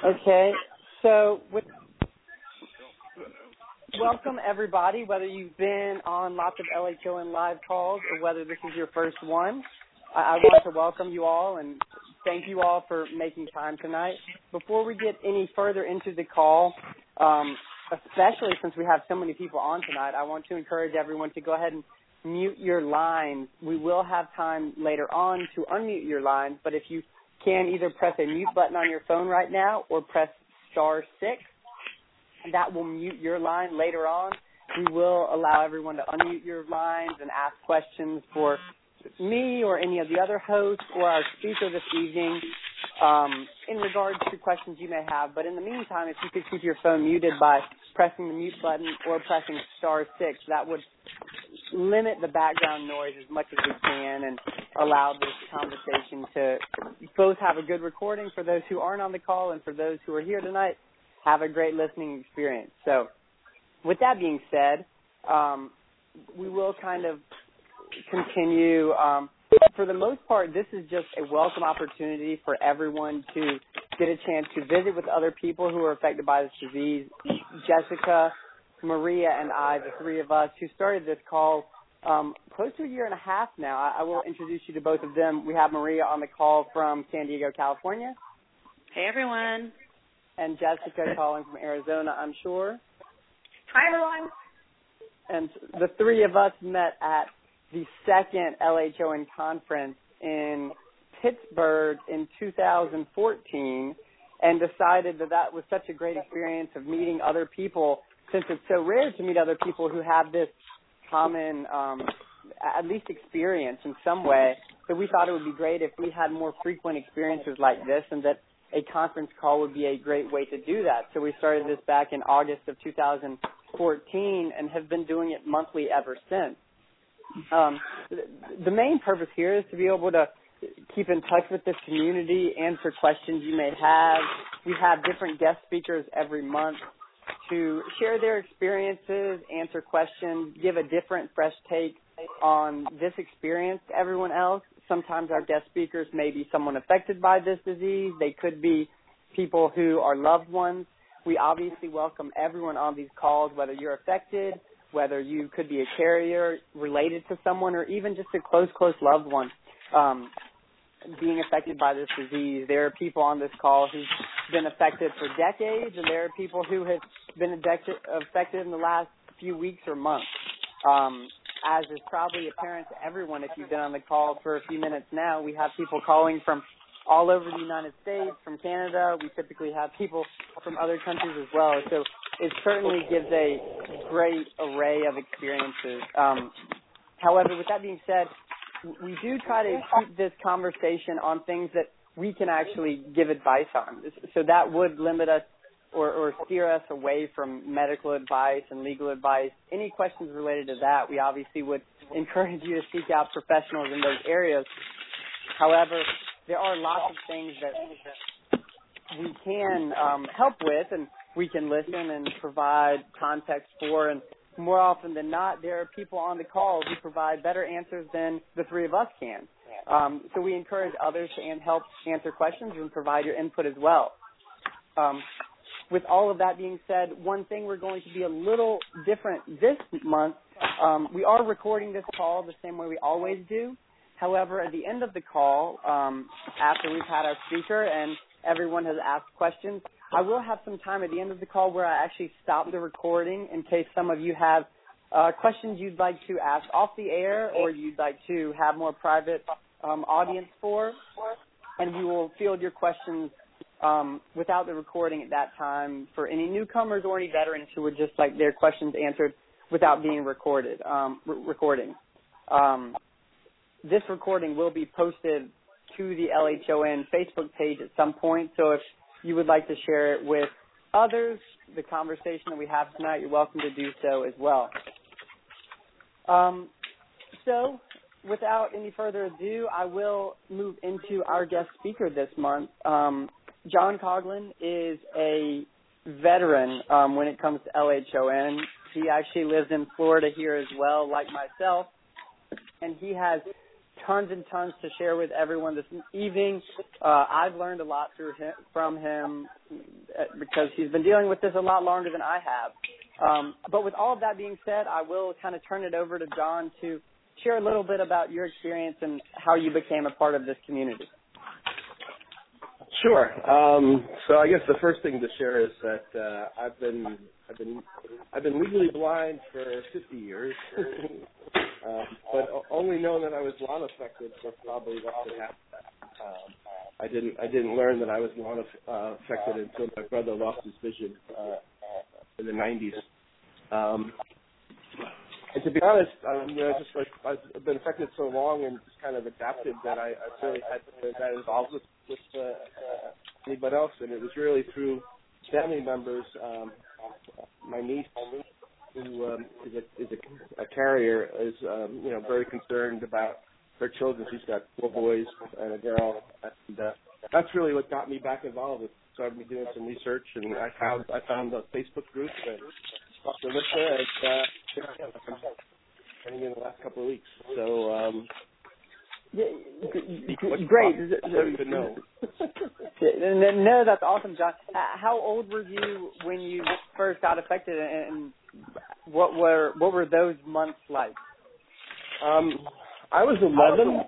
Okay, so welcome everybody, whether you've been on lots of LHON live calls or whether this is your first one. I want to welcome you all and thank you all for making time tonight. Before we get any further into the call, especially since we have so many people on tonight, I want to encourage everyone to go ahead and mute your lines. We will have time later on to unmute your lines, but if you can either press a mute button on your phone right now or press *6. That will mute your line later on. We will allow everyone to unmute your lines and ask questions for me or any of the other hosts or our speaker this evening in regards to questions you may have. But in the meantime, if you could keep your phone muted by pressing the mute button or pressing *6, that would limit the background noise as much as we can and allow this conversation to both have a good recording for those who aren't on the call and for those who are here tonight, have a great listening experience. So with that being said, we will kind of continue. For the most part, this is just a welcome opportunity for everyone to get a chance to visit with other people who are affected by this disease. Jessica, Maria, and I, the three of us who started this call close to a year and a half now. I will introduce you to both of them. We have Maria on the call from San Diego, California. Hey, everyone. And Jessica calling from Arizona, I'm sure. Hi, everyone. And the three of us met at the second LHON conference in Pittsburgh in 2014 and decided that that was such a great experience of meeting other people, since it's so rare to meet other people who have this common, at least experience in some way, that we thought it would be great if we had more frequent experiences like this and that a conference call would be a great way to do that. So we started this back in August of 2014 and have been doing it monthly ever since. The main purpose here is to be able to keep in touch with this community, answer questions you may have. We have different guest speakers every month to share their experiences, answer questions, give a different, fresh take on this experience to everyone else. Sometimes our guest speakers may be someone affected by this disease. They could be people who are loved ones. We obviously welcome everyone on these calls, whether you're affected, whether you could be a carrier related to someone, or even just a close loved one being affected by this disease. There are people on this call who've been affected for decades, and there are people who have been affected in the last few weeks or months. As is probably apparent to everyone if you've been on the call for a few minutes now, we have people calling from all over the United States, from Canada. We typically have people from other countries as well. So it certainly gives a great array of experiences. However, with that being said, we do try to keep this conversation on things that we can actually give advice on. So that would limit us or steer us away from medical advice and legal advice. Any questions related to that, we obviously would encourage you to seek out professionals in those areas. However, there are lots of things that we can help with and we can listen and provide context for, and more often than not, there are people on the call who provide better answers than the three of us can. So we encourage others to help answer questions and provide your input as well. With all of that being said, one thing we're going to be a little different this month, we are recording this call the same way we always do. However, at the end of the call, after we've had our speaker and everyone has asked questions, I will have some time at the end of the call where I actually stop the recording in case some of you have questions you'd like to ask off the air or you'd like to have more private audience for, and we will field your questions without the recording at that time for any newcomers or any veterans who would just like their questions answered without being recording. This recording will be posted to the LHON Facebook page at some point, so if you would like to share it with others, the conversation that we have tonight, you're welcome to do so as well. So without any further ado, I will move into our guest speaker this month. John Coughlin is a veteran when it comes to LHON. He actually lives in Florida here as well, like myself, and he has tons and tons to share with everyone this evening. I've learned a lot from him because he's been dealing with this a lot longer than I have. But with all of that being said, I will kind of turn it over to John to share a little bit about your experience and how you became a part of this community. Sure. So I guess the first thing to share is that I've been legally blind for 50 years, but only known that I was lawn affected for probably less than half of that. I didn't learn that I was lawn affected until my brother lost his vision in the 90s. And to be honest, just like I've been affected so long and just kind of adapted that I really had to get involved with anybody else, and it was really through family members. My niece, who is a carrier, is very concerned about her children. She's got 4 boys and a girl, and that's really what got me back involved. It started me doing some research, and I found a Facebook group and talked to Lisa, and training in the last couple of weeks. So, great. I don't even know. No, that's awesome, John. How old were you when you first got affected, and what were those months like? I was 11,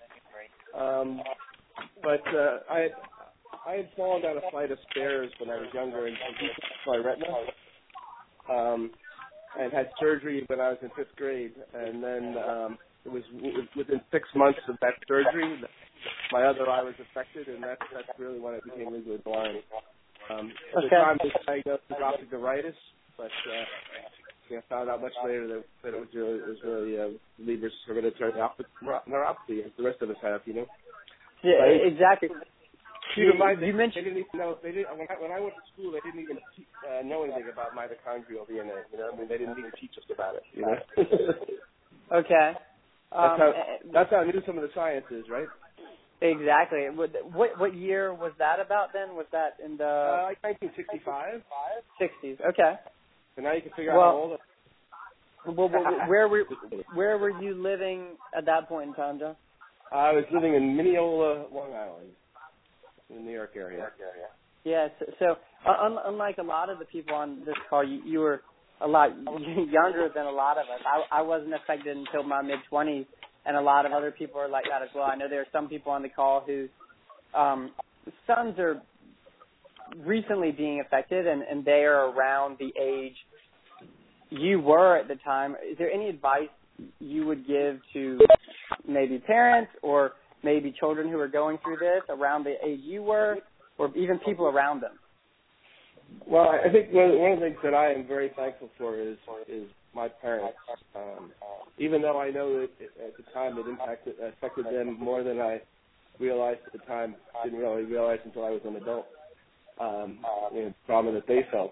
but I had fallen down a flight of stairs when I was younger and my retina. And had surgery when I was in 5th grade, and then it was within 6 months of that surgery, my other eye was affected, and that's really when I became legally blind. At the time, I was diagnosed with optic neuritis, but found out much later that it was really Leber's hereditary neuropathy, as the rest of us have, Yeah, right? exactly. You mentioned they didn't even know. They didn't. When I went to school, they didn't even know anything about mitochondrial DNA. They didn't even teach us about it. Okay. That's how new some of the science is, right? Exactly. What year was that about then? Was that in the like 1965? 60s. Okay. So now you can figure out how old. Well, where were you living at that point in time, John? I was living in Mineola, Long Island, in the New York area. Yes. So unlike a lot of the people on this call, you were a lot younger than a lot of us. I wasn't affected until my mid-20s, and a lot of other people are like that as well. I know there are some people on the call whose sons are recently being affected, and they are around the age you were at the time. Is there any advice you would give to maybe parents or maybe children who are going through this around the age you were, or even people around them? Well, I think one of the things that I am very thankful for is my parents. Even though I know that at the time it affected them more than I realized at the time, I didn't really realize until I was an adult. The trauma that they felt.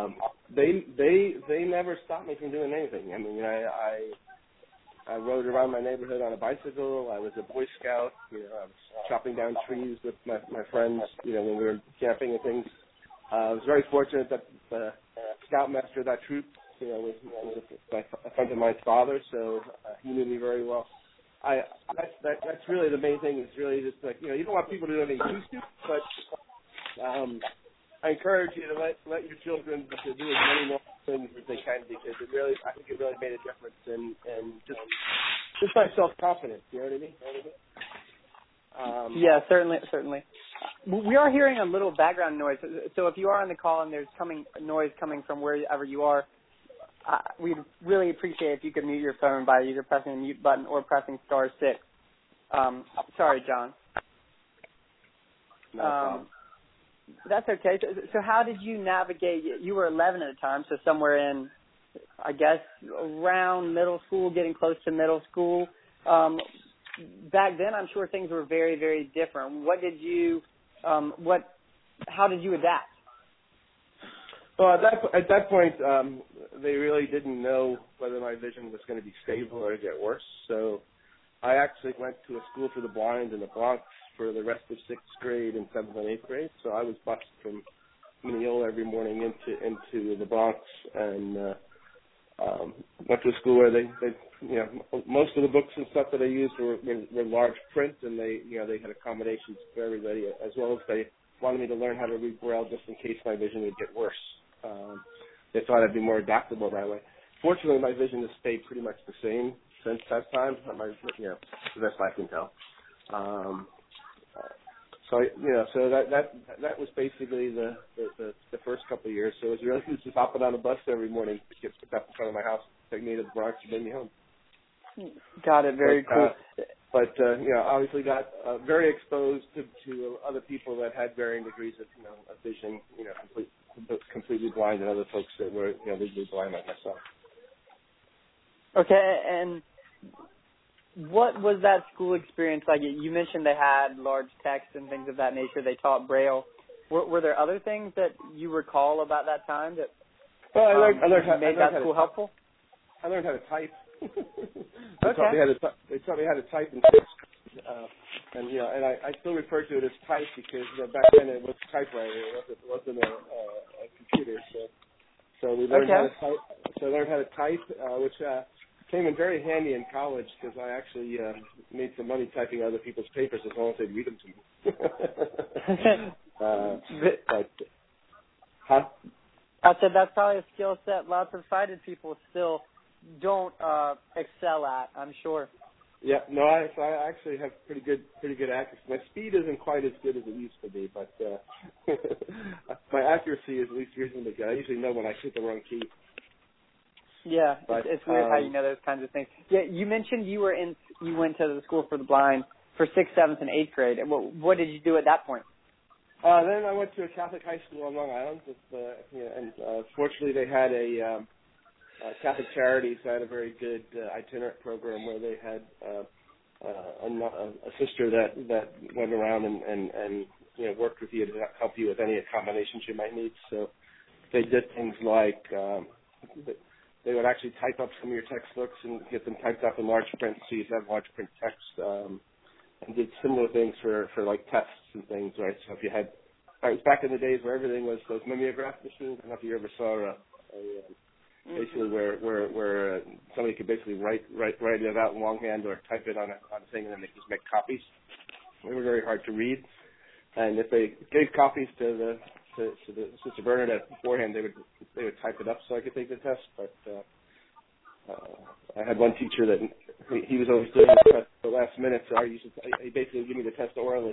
They never stopped me from doing anything. I mean, I rode around my neighborhood on a bicycle. I was a Boy Scout. I was chopping down trees with my friends. When we were camping and things. I was very fortunate that the scoutmaster of that troop, was a friend of mine's father, so he knew me very well. That's really the main thing. Is really just like you don't want people to do anything you used to, but I encourage you to let your children do as many more things as they can, because I think it really made a difference, and just by self-confidence. You know what I mean? Yeah, certainly. We are hearing a little background noise, so if you are on the call and there's noise coming from wherever you are, we'd really appreciate if you could mute your phone by either pressing the mute button or pressing *6. Sorry, John. No problem. That's okay. So how did you navigate? You were 11 at the time, so somewhere in, I guess, around middle school, getting close to middle school. Back then, I'm sure things were very, very different. What did you, how did you adapt? Well, at that point, they really didn't know whether my vision was going to be stable or get worse. So I actually went to a school for the blind in the Bronx for the rest of 6th grade and 7th and 8th grade. So I was bused from Mineola every morning into the Bronx, and went to a school where they most of the books and stuff that I used were large print, and they had accommodations for everybody, as well as they wanted me to learn how to read Braille just in case my vision would get worse. They thought I'd be more adaptable that way. Fortunately, my vision has stayed pretty much the same since that time. The best I can tell. So that was basically the first couple of years. So it was really just hopping on a bus every morning to get picked up in front of my house, take me to the Bronx, and bring me home. Got it. Very cool. But obviously got very exposed to other people that had varying degrees of vision, completely blind, and other folks that were legally blind like myself. Okay, and what was that school experience like? You mentioned they had large text and things of that nature. They taught Braille. Were there other things that you recall about that time that made that school helpful? I learned how to type. They Okay. taught me how to type and text. And I still refer to it as type because back then it was typewriter. It wasn't a computer. So we learned how to type. So I learned how to type, which came in very handy in college because I actually made some money typing other people's papers as long as they'd read them to me. I said that's probably a skill set lots of sighted people still don't excel at, I'm sure. Yeah, no, I actually have pretty good accuracy. My speed isn't quite as good as it used to be, but my accuracy is at least reasonably good. I usually know when I hit the wrong key. Yeah, but, it's weird how you know those kinds of things. Yeah, you mentioned you went to the school for the blind for 6th, 7th, and 8th grade. What did you do at that point? Then I went to a Catholic high school on Long Island, and fortunately they had a Catholic Charities had a very good itinerant program where they had a sister that went around and worked with you to help you with any accommodations you might need. So they did things like they would actually type up some of your textbooks and get them typed up in large print so you'd have large print text, and did similar things for like tests and things, right? So if you had, it was back in the days where everything was those mimeograph machines. I don't know if you ever saw basically where somebody could basically write it out in longhand or type it on a thing and then they just make copies. They were very hard to read, and if they gave copies to Sister Bernadette beforehand, they would type it up so I could take the test. But I had one teacher that he was always doing the test at the last minute, so he basically gave me the test orally.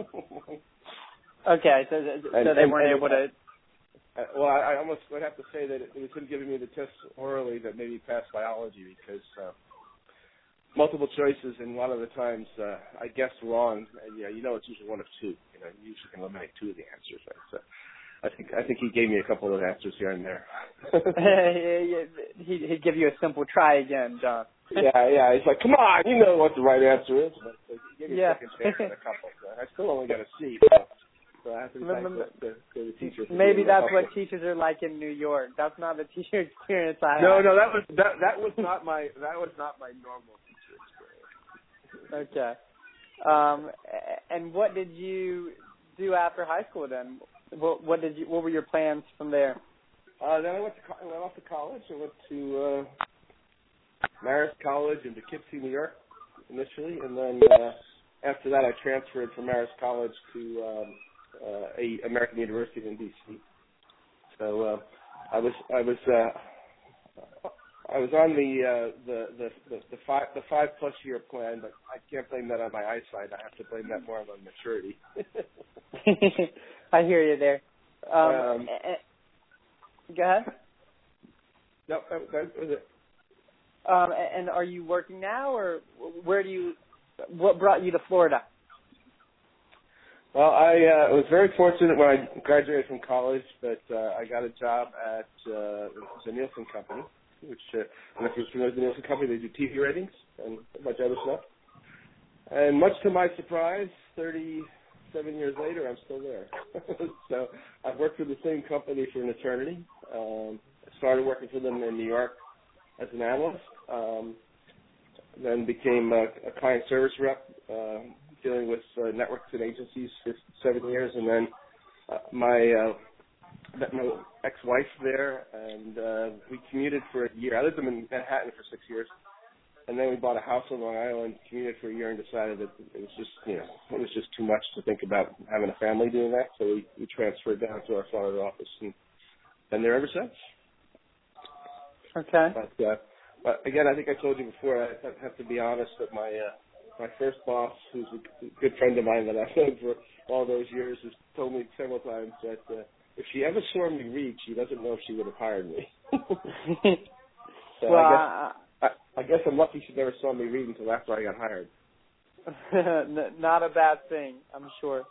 Okay, so they weren't able to. Well, I almost would have to say that it was him giving me the test orally that made me pass biology because multiple choices, and a lot of the times I guessed wrong, and it's usually one of two. You usually can eliminate two of the answers. Right? So I think he gave me a couple of answers here and there. He'd give you a simple try again, John. Yeah. He's like, come on, you know what the right answer is. But he gave me a second chance at a couple. So I still only got a C. So I have to be thankful to the teachers. Maybe that's what teachers are like in New York. That's not the teacher experience I had. No, that was not my normal teacher experience. Okay. And what did you do after high school then? What were your plans from there? Then I went off to college. I went to Marist College in Poughkeepsie, New York, initially, and then after that I transferred from Marist College to American University in D.C. So I was on the 5+ year plan, but I can't blame that on my eyesight. I have to blame that more on my maturity. I hear you there. Go ahead. No, that was it. And are you working now, or what brought you to Florida? Well, I was very fortunate when I graduated from college, but I got a job at the Nielsen Company, which, if you're familiar with the Nielsen Company, they do TV ratings and a bunch of other stuff. And much to my surprise, 37 years later, I'm still there. So I've worked for the same company for an eternity. I started working for them in New York as an analyst, then became a client service rep, dealing with networks and agencies for 7 years, and then ex-wife there, and we commuted for a year. I lived in Manhattan for 6 years, and then we bought a house on Long Island, commuted for a year, and decided that it was just, it was just too much to think about having a family doing that. So we transferred down to our Florida office, and been there ever since. Okay. But again, I think I told you before, I have to be honest that my first boss, who's a good friend of mine that I've known for all those years, has told me several times that if she ever saw me read, she doesn't know if she would have hired me. So well, I guess I'm lucky she never saw me read until after I got hired. Not a bad thing, I'm sure.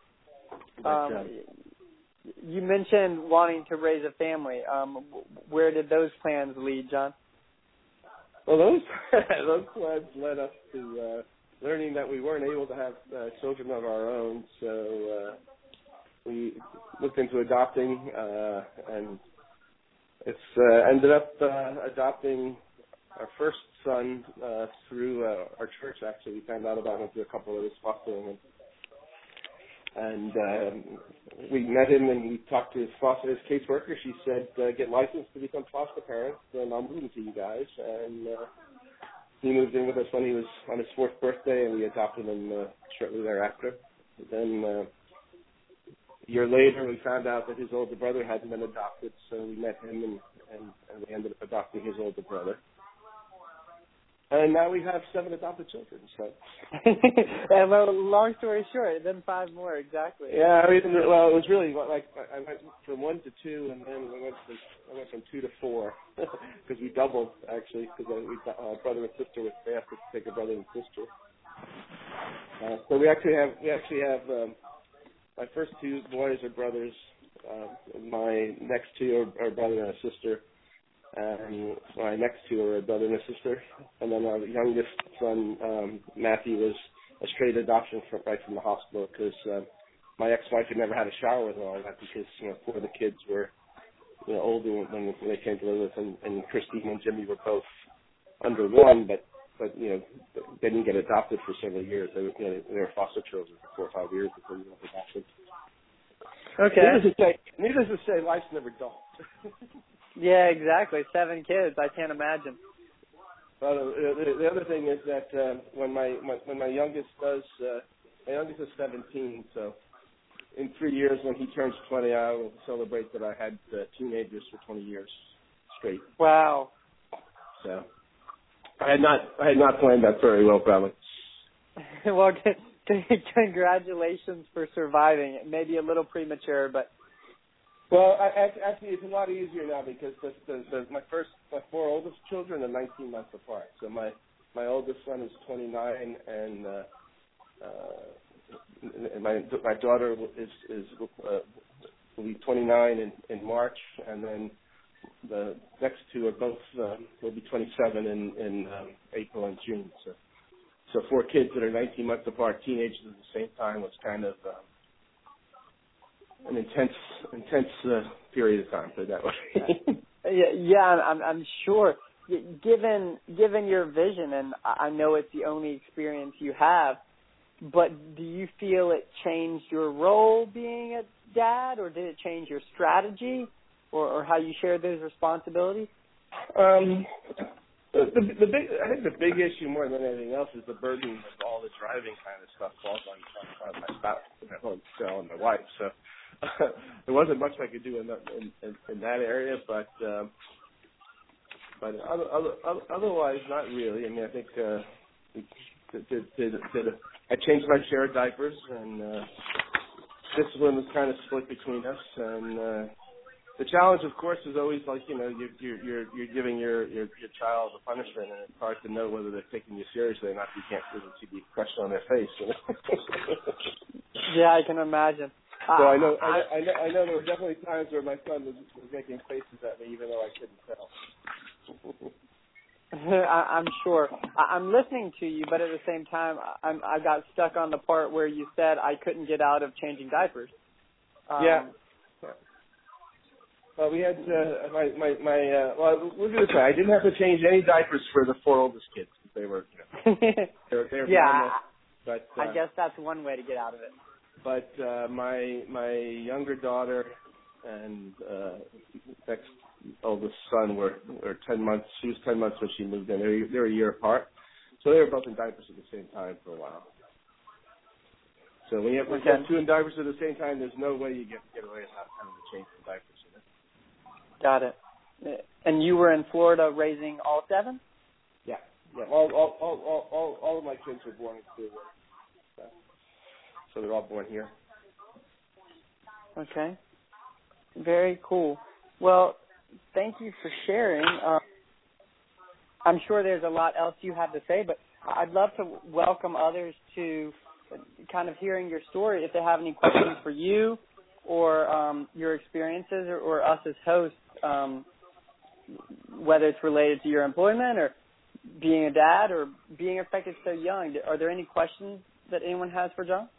You mentioned wanting to raise a family. Where did those plans lead, John? Well, those plans led us to learning that we weren't able to have children of our own, so we looked into adopting, and it's ended up adopting our first son through our church. Actually, we found out about him through a couple of his fostering, and we met him and we talked to his caseworker. She said, "Get licensed to become foster parents, and I'll move to you guys." And he moved in with us when he was on his 4th birthday, and we adopted him shortly thereafter. Then a year later, we found out that his older brother hadn't been adopted, so we met him and we ended up adopting his older brother. And now we have 7 adopted children. So, and well, long story short, then 5 more exactly. Yeah, I mean, well, it was really like I went from 1 to 2, and then I went from 2 to 4 because we doubled actually because we got brother and sister was they asked us to take a brother and sister. So we actually have my first 2 boys are brothers. My next 2 are brother and a sister. And my next 2 are a brother and a sister, and then our youngest son, Matthew, was a straight adoption right from the hospital because my ex-wife had never had a shower with all that because 4 of the kids were older when they came to live with us, and Christine and Jimmy were both under 1, but they didn't get adopted for several years. They were foster children for 4 or 5 years before we got adopted. Okay. Needless to say, life's never dull. Yeah, exactly. 7 kids. I can't imagine. Well, the other thing is that when my youngest does, my youngest is 17, so in 3 years when he turns 20, I will celebrate that I had teenagers for 20 years straight. Wow. So I had not planned that very well, probably. Well, congratulations for surviving. It may be a little premature, but. Well, actually, it's a lot easier now because my 4 oldest children are 19 months apart. So my oldest son is 29, and my daughter will be 29 in March, and then the next 2 are both will be 27 in April and June. So 4 kids that are 19 months apart, teenagers at the same time, was kind of an intense period of time, put it that way. Yeah, I'm sure. Given your vision, and I know it's the only experience you have, but do you feel it changed your role being a dad, or did it change your strategy, or how you share those responsibilities? I think the big issue more than anything else is the burden of all the driving kind of stuff falls on my spouse, and my wife. So there wasn't much I could do in that area, but otherwise not really. I mean, I think I changed my share of diapers, and discipline was kind of split between us, and the challenge, of course, is always like you're giving your child a punishment, and it's hard to know whether they're taking you seriously or not. You can't really see the expression on their face. Yeah, I can imagine. So I know there were definitely times where my son was making faces at me, even though I couldn't tell. I'm sure. I'm listening to you, but at the same time, I got stuck on the part where you said I couldn't get out of changing diapers. Yeah. Well, we had well, we're going to say I didn't have to change any diapers for the 4 oldest kids because they were, they were yeah. But I guess that's one way to get out of it. But my younger daughter and next oldest son were 10 months. She was 10 months when she moved in. They're a year apart, so they were both in diapers at the same time for a while. So when you have two in diapers at the same time, there's no way you get away with not having to change the diapers. You know? Got it. And you were in Florida raising all 7? Yeah. All of my kids were born in Clearwater, so they're all born here. Okay. Very cool. Well, thank you for sharing. I'm sure there's a lot else you have to say, but I'd love to welcome others to kind of hearing your story. If they have any questions for you or your experiences or us as hosts, whether it's related to your employment or being a dad or being affected so young, are there any questions that anyone has for John?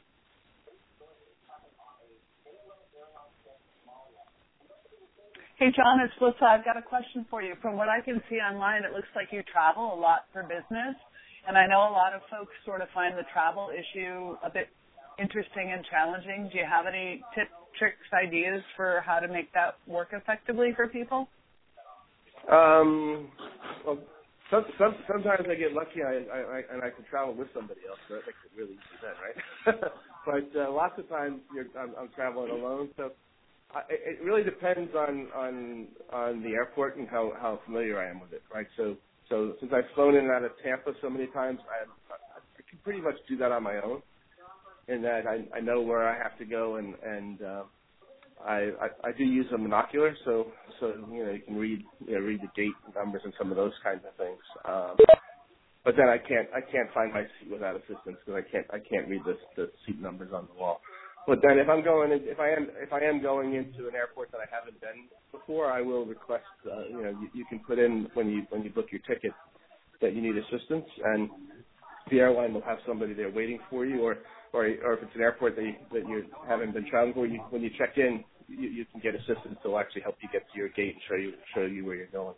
Hey, John, it's Melissa. I've got a question for you. From what I can see online, it looks like you travel a lot for business, and I know a lot of folks sort of find the travel issue a bit interesting and challenging. Do you have any tips, tricks, ideas for how to make that work effectively for people? Well, sometimes I get lucky and I can travel with somebody else, so that makes it really easy then, right? But lots of times I'm traveling alone, so it really depends on the airport and how familiar I am with it, right? So since I've flown in and out of Tampa so many times, I can pretty much do that on my own, in that I know where I have to go, and I do use a monocular, so you can read the gate numbers and some of those kinds of things. But then I can't find my seat without assistance because I can't read the seat numbers on the wall. But then if I am going into an airport that I haven't been before, I will request you can put in when you book your ticket that you need assistance, and the airline will have somebody there waiting for you, or if it's an airport that you haven't been traveling for, when you check in, you can get assistance to actually help you get to your gate and show you where you're going.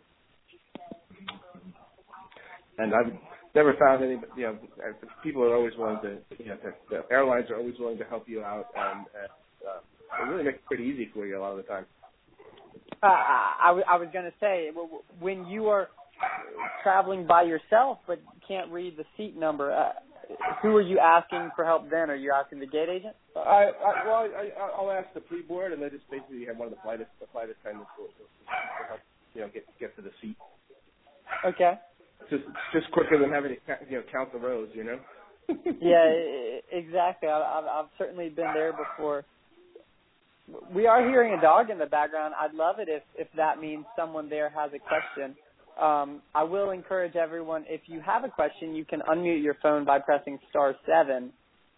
And I've never found any, people are always willing to, the airlines are always willing to help you out, and they really make it pretty easy for you a lot of the time. I was going to say, when you are traveling by yourself but can't read the seat number, who are you asking for help then? Are you asking the gate agent? I'll ask the pre-board, and they just basically have one of the flight attendants to help, get to the seat. Okay. Just quicker than having to count the rows, Yeah, exactly. I've certainly been there before. We are hearing a dog in the background. I'd love it if that means someone there has a question. I will encourage everyone, if you have a question, you can unmute your phone by pressing *7,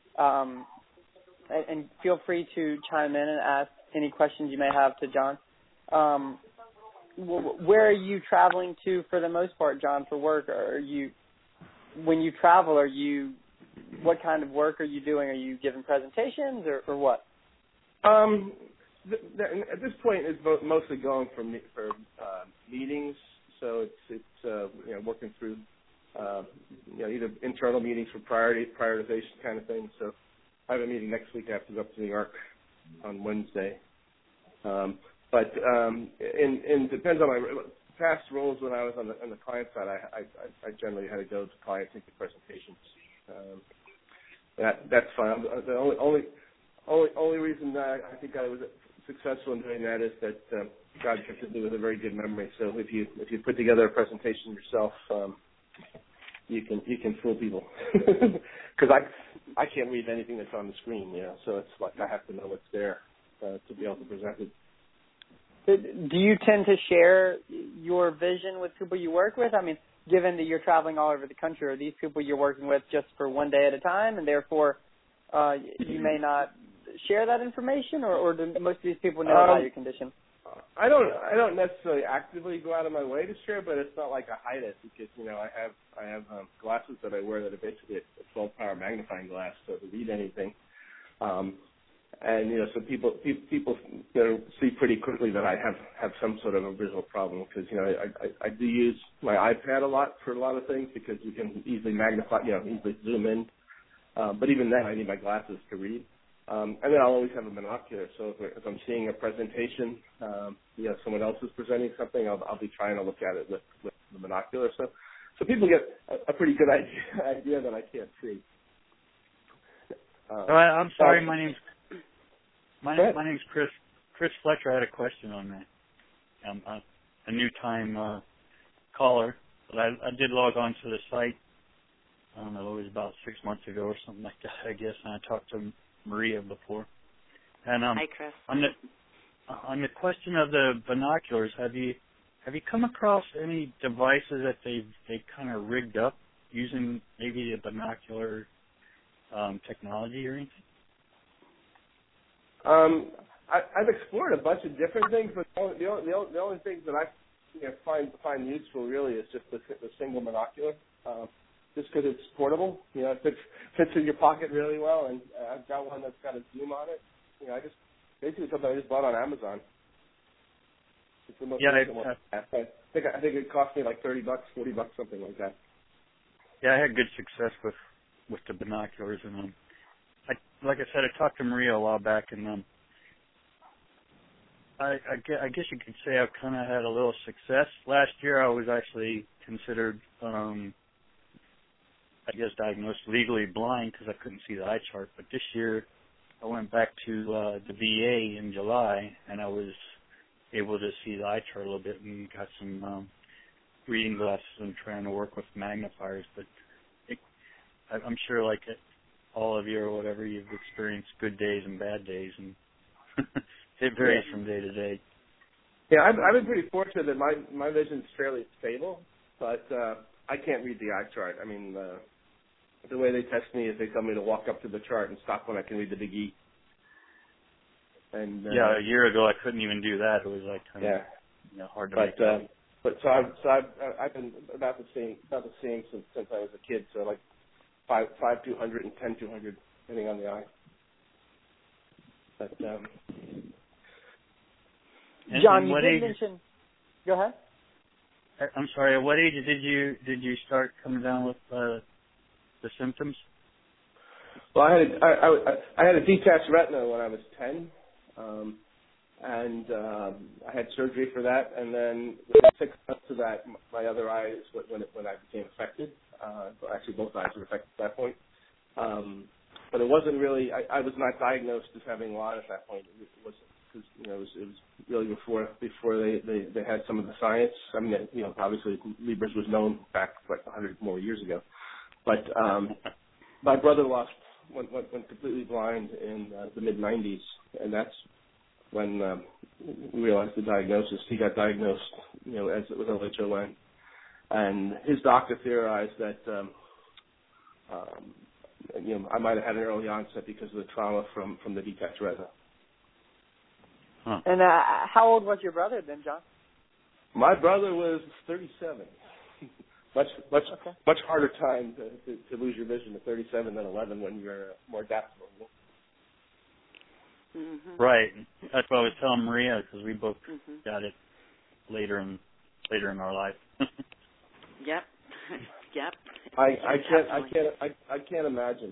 and feel free to chime in and ask any questions you may have to John. Where are you traveling to for the most part, John, for work? When you travel, what kind of work are you doing? Are you giving presentations or what? At this point, it's mostly going for meetings. So it's working through either internal meetings for prioritization kind of thing. So I have a meeting next week. I have to go up to New York on Wednesday. But depends on my past roles. When I was on the client side, I generally had to go to clients and give presentations. That's fine. The only reason that I think I was successful in doing that is that God gifted me with a very good memory. So if you put together a presentation yourself, you can fool people because I can't read anything that's on the screen. So it's like I have to know what's there to be able to present it. Do you tend to share your vision with people you work with? I mean, given that you're traveling all over the country, are these people you're working with just for one day at a time, and therefore you may not share that information, or do most of these people know about your condition? I don't necessarily actively go out of my way to share, but it's not like I hide it because I have glasses that I wear that are basically a 12-power magnifying glass, so to read anything. And so people see pretty quickly that I have some sort of a visual problem because I do use my iPad a lot for a lot of things because you can easily magnify, easily zoom in. But even then, I need my glasses to read. And then I'll always have a binocular. So if I'm seeing a presentation, someone else is presenting something, I'll be trying to look at it with the binocular. So people get a pretty good idea that I can't see. I'm sorry. My name's Chris Fletcher. I had a question on that. I'm a new time caller, but I did log on to the site. I don't know, it was about 6 months ago or something like that, I guess. And I talked to Maria before. And hi, Chris. On the question of the binoculars, have you come across any devices that they kind of rigged up using maybe the binocular technology or anything? I've explored a bunch of different things, but the only things that I find useful really is just the single binocular. Just because it's portable, it fits in your pocket really well, and I've got one that's got a zoom on it. I just basically something I just bought on Amazon. It's the most recent one. I think it cost me like $30, $40, something like that. Yeah, I had good success with the binoculars, and like I said, I talked to Maria a while back, and I guess you could say I've kind of had a little success. Last year, I was actually considered. Diagnosed legally blind because I couldn't see the eye chart. But this year, I went back to the VA in July, and I was able to see the eye chart a little bit and got some reading glasses and trying to work with magnifiers. But I'm sure, like all of you or whatever, you've experienced good days and bad days, and it varies from day to day. Yeah, I've been pretty fortunate that my vision's fairly stable, but I can't read the eye chart. I mean, the way they test me is they tell me to walk up to the chart and stop when I can read the big E. And a year ago I couldn't even do that. It was like kind of hard to make out. But I've been about the same since I was a kid. So like 5/200 and 10/200, depending on the eye. But John, you did mention. Go ahead. I'm sorry. At what age did you start coming down with the symptoms? Well, I had a detached retina when I was 10, and I had surgery for that. And then within 6 months of that, my other eye is when I became affected. Actually, both eyes were affected at that point. But it wasn't really. I was not diagnosed as having LON at that point. It was because it was really before they had some of the science. I mean, obviously Leber's was known back like 100 more years ago. But my brother went completely blind in the mid '90s, and that's when we realized the diagnosis. He got diagnosed, as with LHON, and his doctor theorized that I might have had an early onset because of the trauma from the detached retina. Huh. And how old was your brother then, John? My brother was 37. Much harder time to lose your vision at 37 than 11 when you're more adaptable. Mm-hmm. Right. That's what I was telling Maria, because we both got it later in our life. Yep. Yep. I can't imagine.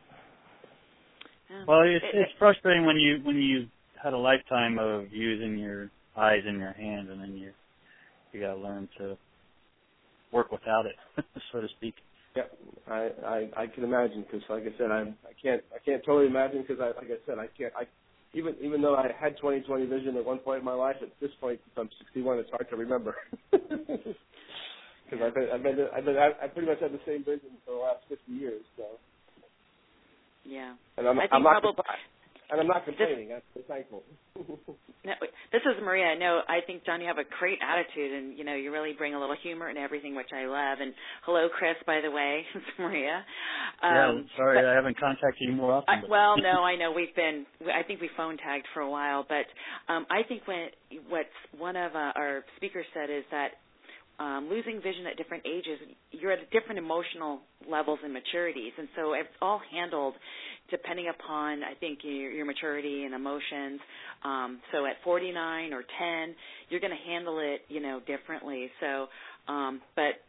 Well, it's frustrating when you had a lifetime of using your eyes and your hands, and then you got to learn to work without it, so to speak. Yeah, I can imagine, because like I said, I can't totally imagine, because even though I had 20/20 vision at one point in my life, at this point, I'm 61, it's hard to remember. Because I pretty much had the same vision for the last 50 years. So. Yeah. And I'm not complaining. I'm thankful. No, this is Maria. No, I think, John, you have a great attitude, and you really bring a little humor and everything, which I love. And hello, Chris, by the way. It's Maria. Sorry, I haven't contacted you more often. No, I know I think we phone tagged for a while, but I think what one of our speakers said is that losing vision at different ages, you're at different emotional levels and maturities, and so it's all handled depending upon, I think, your maturity and emotions. So at 49 or 10, you're going to handle it, differently. So, but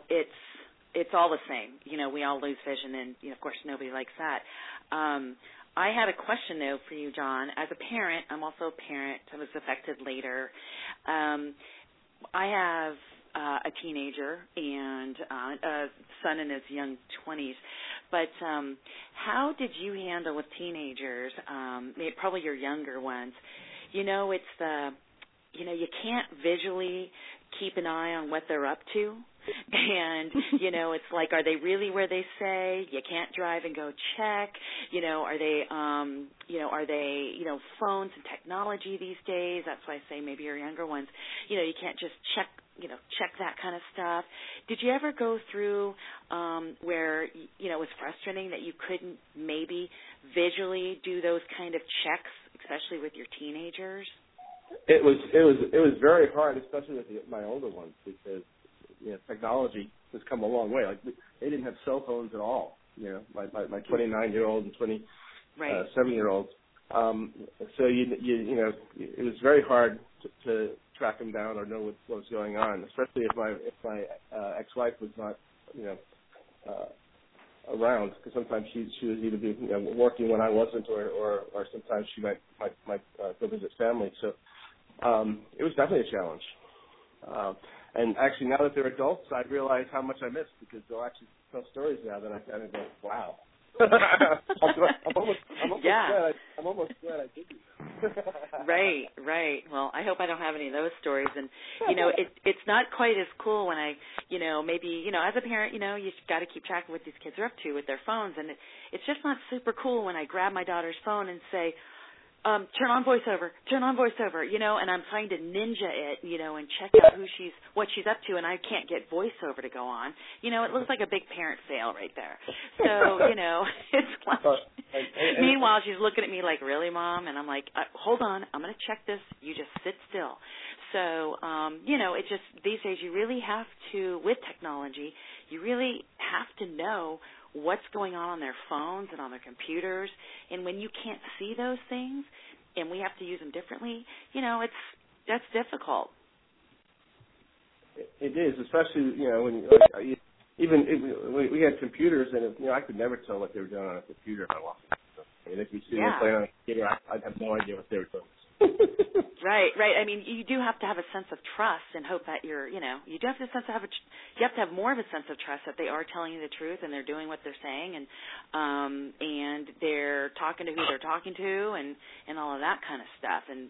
it's all the same. We all lose vision, and of course nobody likes that. I had a question, though, for you, John. As a parent, I'm also a parent. I was affected later. I have a teenager and a son in his young 20s. But how did you handle with teenagers, probably your younger ones? It's you can't visually keep an eye on what they're up to. And, it's like, are they really where they say? You can't drive and go check. Are they, phones and technology these days? That's why I say maybe your younger ones, you can't just check that kind of stuff. Did you ever go through where, it was frustrating that you couldn't maybe visually do those kind of checks, especially with your teenagers? It was very hard, especially with my older ones, because technology has come a long way. Like they didn't have cell phones at all. My 29-year-old and 27-year-olds. So it was very hard to track them down or know what was going on, especially if my ex-wife was not around, because sometimes she was either working when I wasn't, or sometimes she might go visit family. So it was definitely a challenge. And actually, now that they're adults, I realize how much I missed, because they'll actually tell stories now that I kind of go, wow. I'm almost glad I did that. Right. Well, I hope I don't have any of those stories. And, it's not quite as cool when I, maybe, as a parent, you've got to keep track of what these kids are up to with their phones. And it's just not super cool when I grab my daughter's phone and say, turn on voiceover, and I'm trying to ninja it, and check out what she's up to, and I can't get voiceover to go on. It looks like a big parent fail right there. So, it's like, meanwhile, she's looking at me like, really, Mom? And I'm like, hold on, I'm going to check this. You just sit still. So, it just, these days you really have to, with technology, you really have to know what's going on their phones and on their computers. And when you can't see those things and we have to use them differently, that's difficult. It is, especially, when we had computers, and I could never tell what they were doing on a computer if I walked in. If you see them playing on a computer, I'd have no idea what they were doing. Right. I mean, you do have to have a sense of trust and hope that you do have to you have to have more of a sense of trust that they are telling you the truth and they're doing what they're saying, and they're talking to who they're talking to, and all of that kind of stuff. And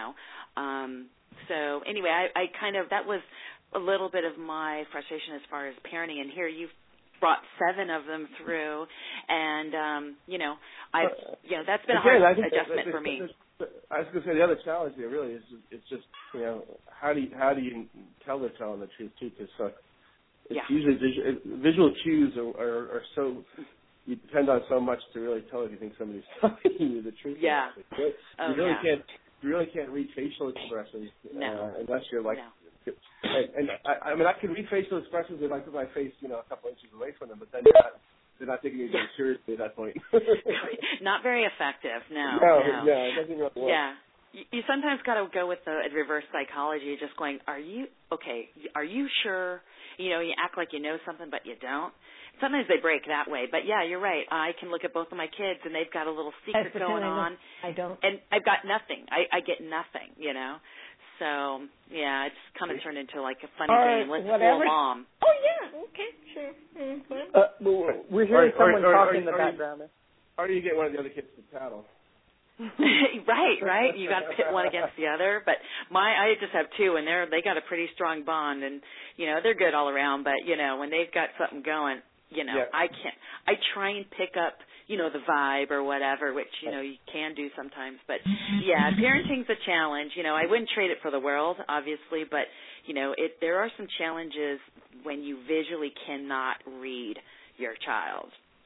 so anyway, I kind of, that was a little bit of my frustration as far as parenting. And here you've brought 7 of them through, and that's been a hard adjustment for me. I was going to say the other challenge there really is it's just how do you tell they're telling the truth too? Because it's usually visual cues are so, you depend on so much to really tell if you think somebody's telling you the truth. Yeah. You really can't read facial expressions unless you're like. No. And I can read facial expressions if I put my face a couple inches away from them, but then they're not taking me very seriously at that point. Not very effective, no. Yeah, it doesn't really work. Yeah. You sometimes got to go with the reverse psychology, just going, are you sure? You act like you know something, but you don't. Sometimes they break that way. But, yeah, you're right. I can look at both of my kids, and they've got a little secret going on. I don't. And I've got nothing. I get nothing, So, yeah, it's kind of turned into like a funny game. Let's fool Mom. Oh, yeah. Okay, sure. We're hearing someone talking in the background. Or do you get one of the other kids to paddle? Right. You got to pit one against the other. But I just have 2, and they got a pretty strong bond, and they're good all around. But when they've got something going, I can't. I try and pick up the vibe or whatever, which you can do sometimes. But yeah, parenting's a challenge. I wouldn't trade it for the world, obviously, but there are some challenges when you visually cannot read your child.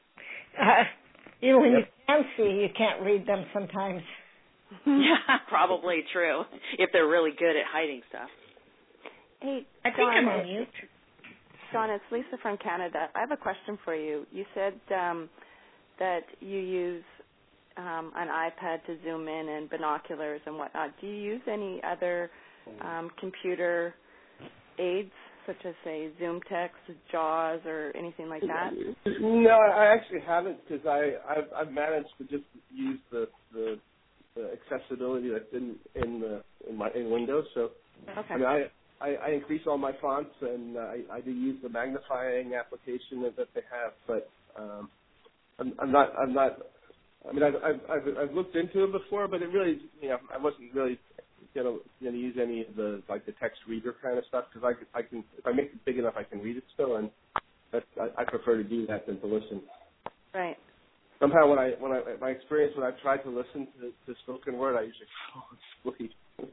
When you can see, you can't read them sometimes. Yeah, probably true. If they're really good at hiding stuff. Hey, I think I'm on mute. John, it's Lisa from Canada. I have a question for you. You said that you use an iPad to zoom in and binoculars and whatnot. Do you use any other computer aids such as, say, Zoom Text, JAWS, or anything like that? No, I actually haven't, because I've managed to just use the accessibility that's in Windows. So Okay. I mean, I increase all my fonts, and I do use the magnifying application that they have, but I'm not. I mean, I've looked into it before, but it really, I wasn't really gonna use any of the text reader kind of stuff, because I can if I make it big enough, I can read it still, and I prefer to do that than to listen. Right. Somehow, my experience when I've tried to listen to spoken word, I usually fall asleep.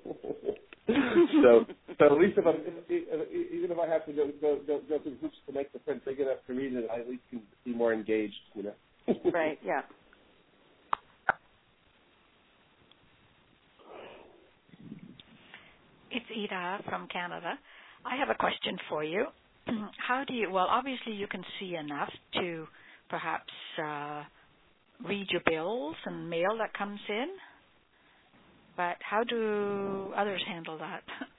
so at least even if I have to go through hoops to make the print big enough to read it, I at least can be more engaged. Right. Yeah. It's Ida from Canada. I have a question for you. How do you? Well, obviously you can see enough to perhaps read your bills and mail that comes in, but how do others handle that?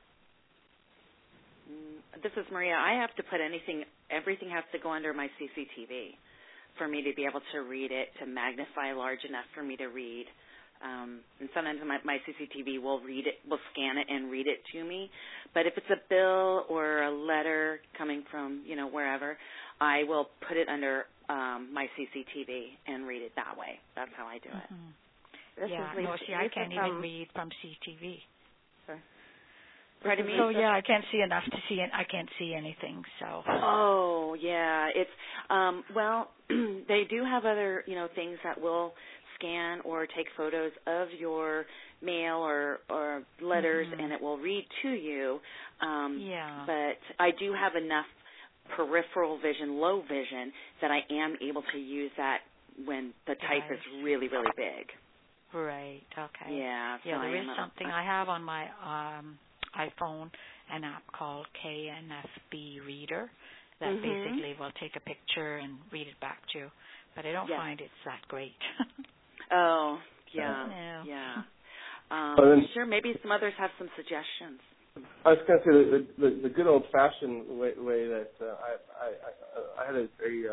This is Maria. I have to put everything has to go under my CCTV for me to be able to read it, to magnify large enough for me to read. And sometimes my CCTV will scan it and read it to me. But if it's a bill or a letter coming from, wherever, I will put it under my CCTV and read it that way. That's how I do it. Mm-hmm. I can't even read from CCTV. Sorry. Pardon me? So I can't see enough to see it. I can't see anything. So. Oh yeah, it's they do have other things that will scan or take photos of your mail or letters, and it will read to you. But I do have enough peripheral vision, low vision, that I am able to use that when the type is really, really big. Right. Okay. Yeah. So there is something I have on my iPhone, an app called KNFB Reader that basically will take a picture and read it back to you. But I don't find it's that great. Oh, yeah. Yeah. Sure, maybe some others have some suggestions. I was going to say the good old-fashioned way that I had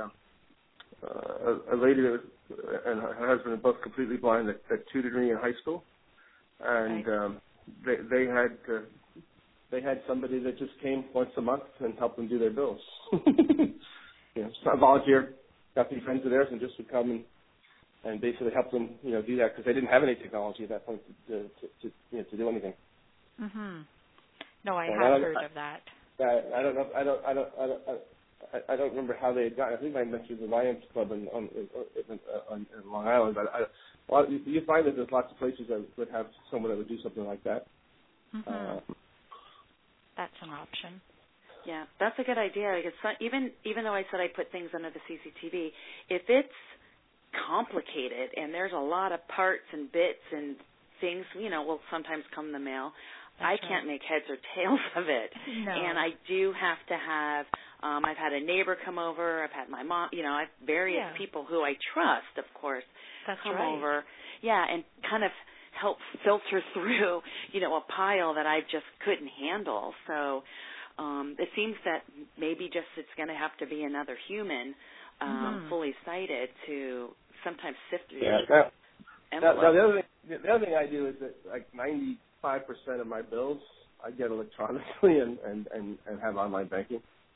a lady that and her husband are both completely blind that tutored me in high school, and they had somebody that just came once a month and helped them do their bills. It's not volunteer. Got some friends of theirs and just would come and basically help them, do that, because they didn't have any technology at that point to do anything. Mhm. No, I have heard of that. I don't know. I don't remember how they had gotten. I think I mentioned the Lions Club in Long Island, but you find that there's lots of places that would have someone that would do something like that. Mm-hmm. That's an option. Yeah, that's a good idea, because even though I said I put things under the CCTV, if it's complicated and there's a lot of parts and bits and things, will sometimes come in the mail, I can't make heads or tails of it. No. And I do have to have, I've had a neighbor come over, I've had my mom, I've various people who I trust, of course, come over. Yeah, and kind of help filter through, a pile that I just couldn't handle. So it seems that maybe just it's going to have to be another human, fully sighted, to sometimes sift through the other thing I do is that like 95% of my bills I get electronically and have online banking.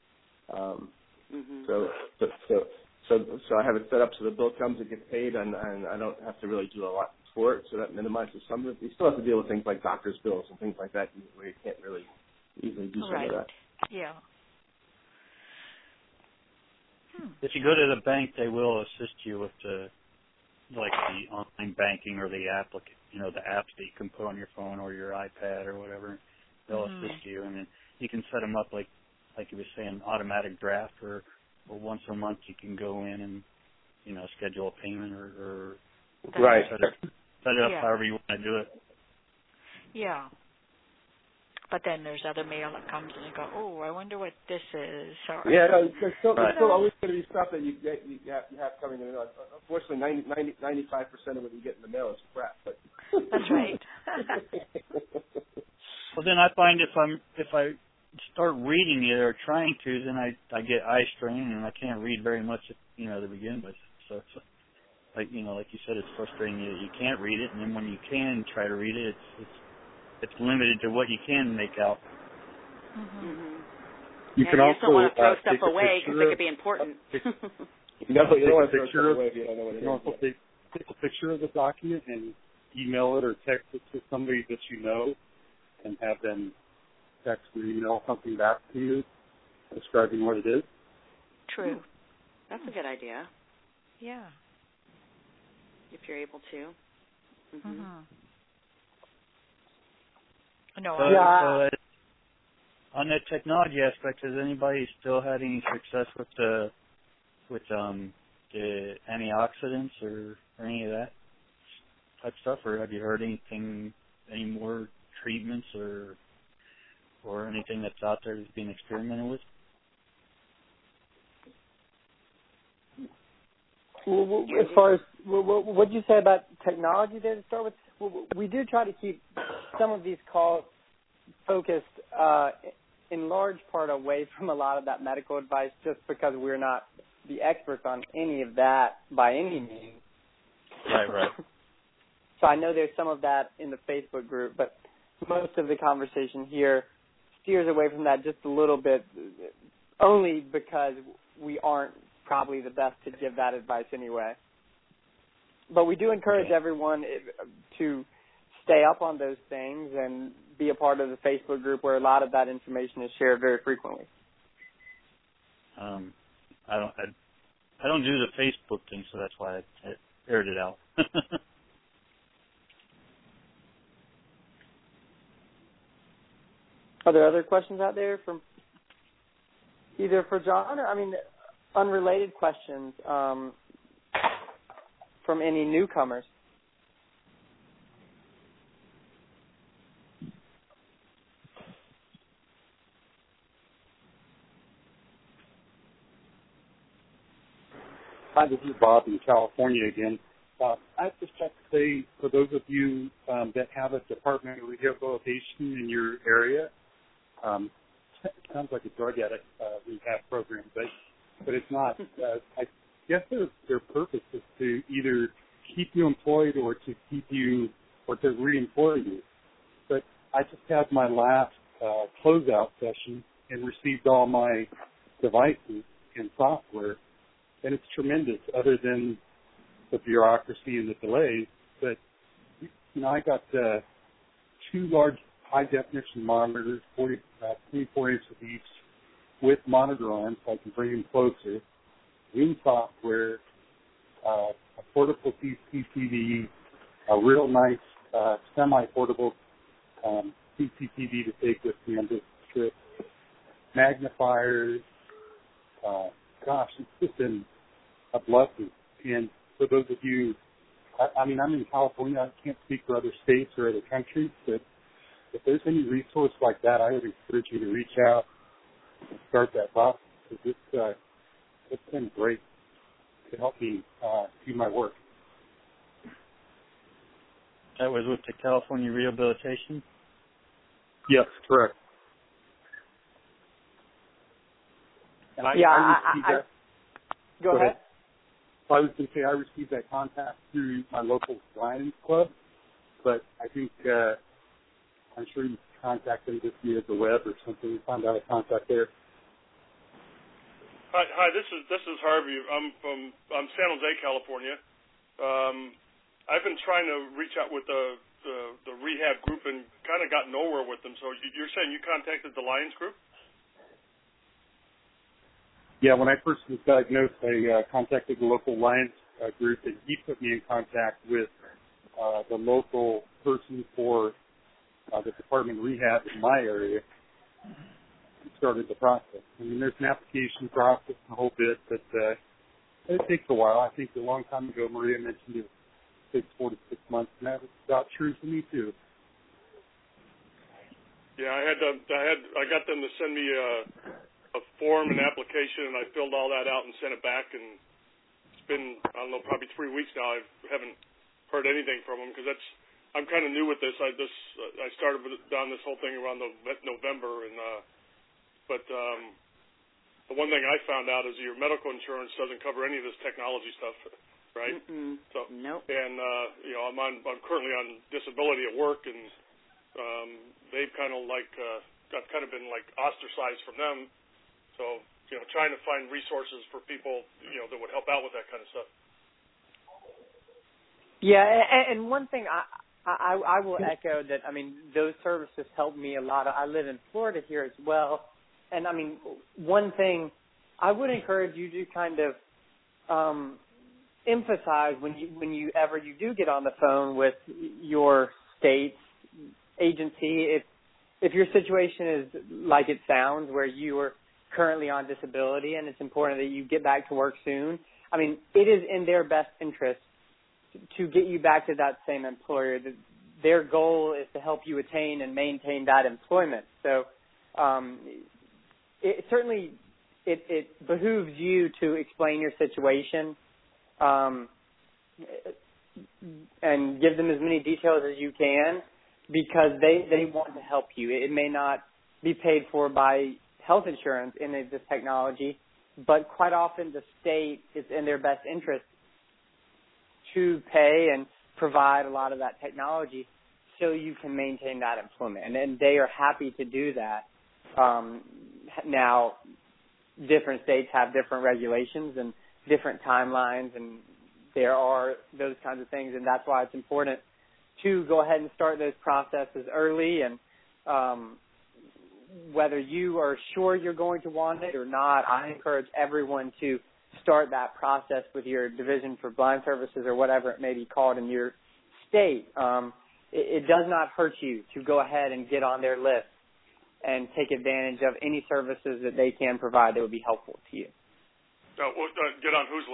So I have it set up so the bill comes, it gets paid, and I don't have to really do a lot for it. So that minimizes some of it. You still have to deal with things like doctor's bills and things like that where you can't really easily do some of that. Yeah. If you go to the bank, they will assist you with the online banking or the app, the apps that you can put on your phone or your iPad or whatever. They'll assist you, and then you can set them up like you were saying, automatic draft, or once a month you can go in and schedule a payment or set it up however you want to do it. Yeah. But then there's other mail that comes and you go, oh, I wonder what this is. There's still always going to be stuff that you have coming in. Unfortunately, 95% of what you get in the mail is crap. But that's right. Well, then I find if I start reading it or trying to, then I get eye strain and I can't read very much, to begin with. So it's like you said, it's frustrating that you can't read it, and then when you can try to read it, it's limited to what you can make out. Mm-hmm. You can also also don't want to throw take stuff a away because picture it could be important. You don't want to throw picture stuff away if you don't know what it is. also take a picture of the document and email it or text it to somebody that you know, and have them text or email something back to you describing what it is. True. That's a good idea. Yeah. If you're able to. Mm-hmm. Mm-hmm. No, So on the technology aspect, has anybody still had any success with the antioxidants or any of that type stuff, or have you heard any more treatments or anything that's out there that's being experimented with? Well, as far as what did you say about technology there to start with? Well, we do try to keep some of these calls focused in large part away from a lot of that medical advice, just because we're not the experts on any of that by any means. Right. So I know there's some of that in the Facebook group, but most of the conversation here steers away from that just a little bit, only because we aren't probably the best to give that advice anyway. But we do encourage everyone to stay up on those things and be a part of the Facebook group where a lot of that information is shared very frequently. I don't do the Facebook thing, so that's why I aired it out. Are there other questions out there from either for John or, unrelated questions from any newcomers? Hi, this is Bob in California again. I just have to say, for those of you that have a department of rehabilitation in your area, it sounds like a drug addict rehab program, but it's not. I guess their purpose is to either keep you employed or to keep you or to re-employ you. But I just had my last closeout session and received all my devices and software, and it's tremendous other than the bureaucracy and the delays. But, I got 2 large high-definition monitors, 24 inches each, with monitor arms so I can bring them closer, Zoom software, a portable CCTV, a real nice semi-portable CCTV to take with me on this trip, magnifiers. Gosh, it's just been a blessing. And for those of you, I'm in California. I can't speak for other states or other countries, but if there's any resource like that, I would encourage you to reach out and start that process, because it's been great to help me do my work. That was with the California Rehabilitation? Yes, correct. And Go ahead. I was going to say I received that contact through my local Lions Club, but I think I'm sure you contact them just via the web or something. You found out a contact there. Hi. This is Harvey. I'm from San Jose, California. I've been trying to reach out with the rehab group and kind of got nowhere with them. So you're saying you contacted the Lions group? Yeah, when I first was diagnosed, I contacted the local Lions group, and he put me in contact with the local person for the Department of Rehab in my area and started the process. There's an application process and a whole bit, but it takes a while. I think a long time ago, Maria mentioned it takes 4 to 6 months, and that was about true for me, too. Yeah, I got them to send me a form and application, and I filled all that out and sent it back, and it's been, probably 3 weeks now. I haven't heard anything from them because I'm kind of new with this. I started down this whole thing around November, and But the one thing I found out is your medical insurance doesn't cover any of this technology stuff, right? Mm-mm. So, nope. And I'm currently on disability at work, and they've kind of I've kind of been like ostracized from them. So trying to find resources for people that would help out with that kind of stuff. Yeah, and one thing I will echo that. I mean, those services helped me a lot. I live in Florida here as well. And I mean, one thing I would encourage you to kind of emphasize when you do get on the phone with your state's agency, if your situation is like it sounds, where you are currently on disability and it's important that you get back to work soon. I mean, it is in their best interest to get you back to that same employer. Their goal is to help you attain and maintain that employment. So. It certainly behooves you to explain your situation and give them as many details as you can, because they want to help you. It may not be paid for by health insurance in this technology, but quite often the state is in their best interest to pay and provide a lot of that technology so you can maintain that employment. And they are happy to do that. Now, different states have different regulations and different timelines, and there are those kinds of things, and that's why it's important to go ahead and start those processes early. And whether you are sure you're going to want it or not, I encourage everyone to start that process with your Division for Blind Services or whatever it may be called in your state. It does not hurt you to go ahead and get on their list and take advantage of any services that they can provide that would be helpful to you. Get on whose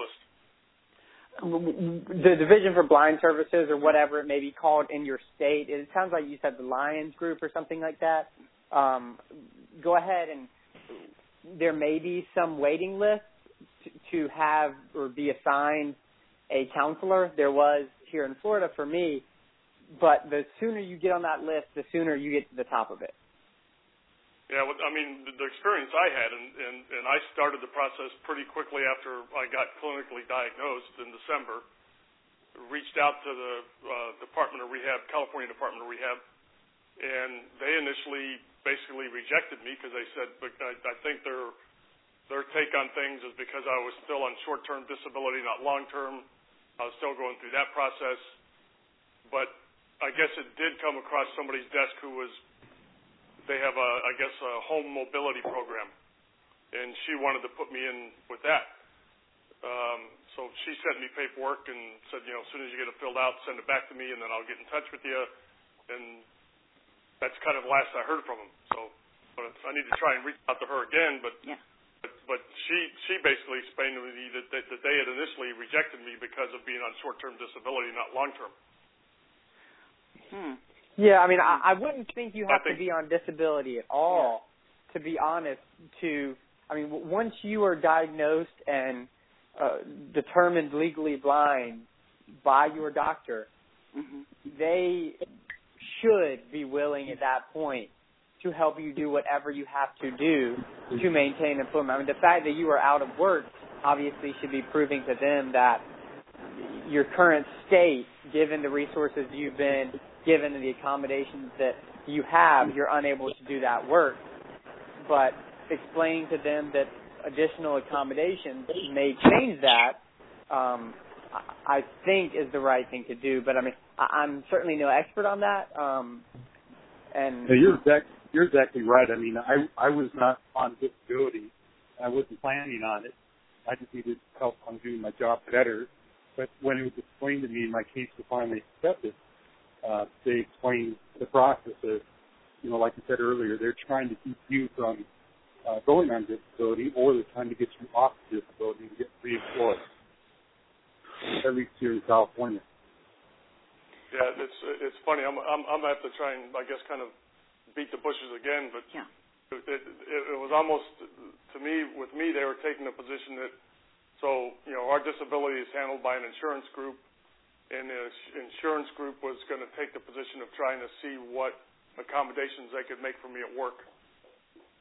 list? The Division for Blind Services or whatever it may be called in your state. It sounds like you said the Lions Group or something like that. Go ahead, and there may be some waiting list to have or be assigned a counselor. There was here in Florida for me, but the sooner you get on that list, the sooner you get to the top of it. Yeah, well, I mean, the experience I had, and I started the process pretty quickly after I got clinically diagnosed in December, reached out to the California Department of Rehab, and they initially basically rejected me because they said, but I think their take on things is because I was still on short-term disability, not long-term. I was still going through that process. But I guess it did come across somebody's desk who was, they have a home mobility program, and she wanted to put me in with that. So she sent me paperwork and said, as soon as you get it filled out, send it back to me, and then I'll get in touch with you. And that's kind of the last I heard from them. So, but I need to try and reach out to her again. But she basically explained to me that they had initially rejected me because of being on short-term disability, not long-term. Yeah, I mean, I wouldn't think you have to be on disability at all, to be honest. Once you are diagnosed and determined legally blind by your doctor, they should be willing at that point to help you do whatever you have to do to maintain employment. I mean, the fact that you are out of work obviously should be proving to them that your current state, given the resources you've been given and the accommodations that you have, you're unable to do that work. But explaining to them that additional accommodations may change that, I think is the right thing to do. But I mean, I'm certainly no expert on that. No, you're exactly right. I mean, I was not on disability. I wasn't planning on it. I just needed help on doing my job better. But when it was explained to me and my case was finally accepted, they explained the process of, like you said earlier, they're trying to keep you from going on disability, or they're trying to get you off disability and get reemployed, at least here in California. Yeah, it's funny. I'm gonna have to try and, I guess, kind of beat the bushes again. But it was almost, to me, with me, they were taking a position that, our disability is handled by an insurance group, and the insurance group was going to take the position of trying to see what accommodations they could make for me at work.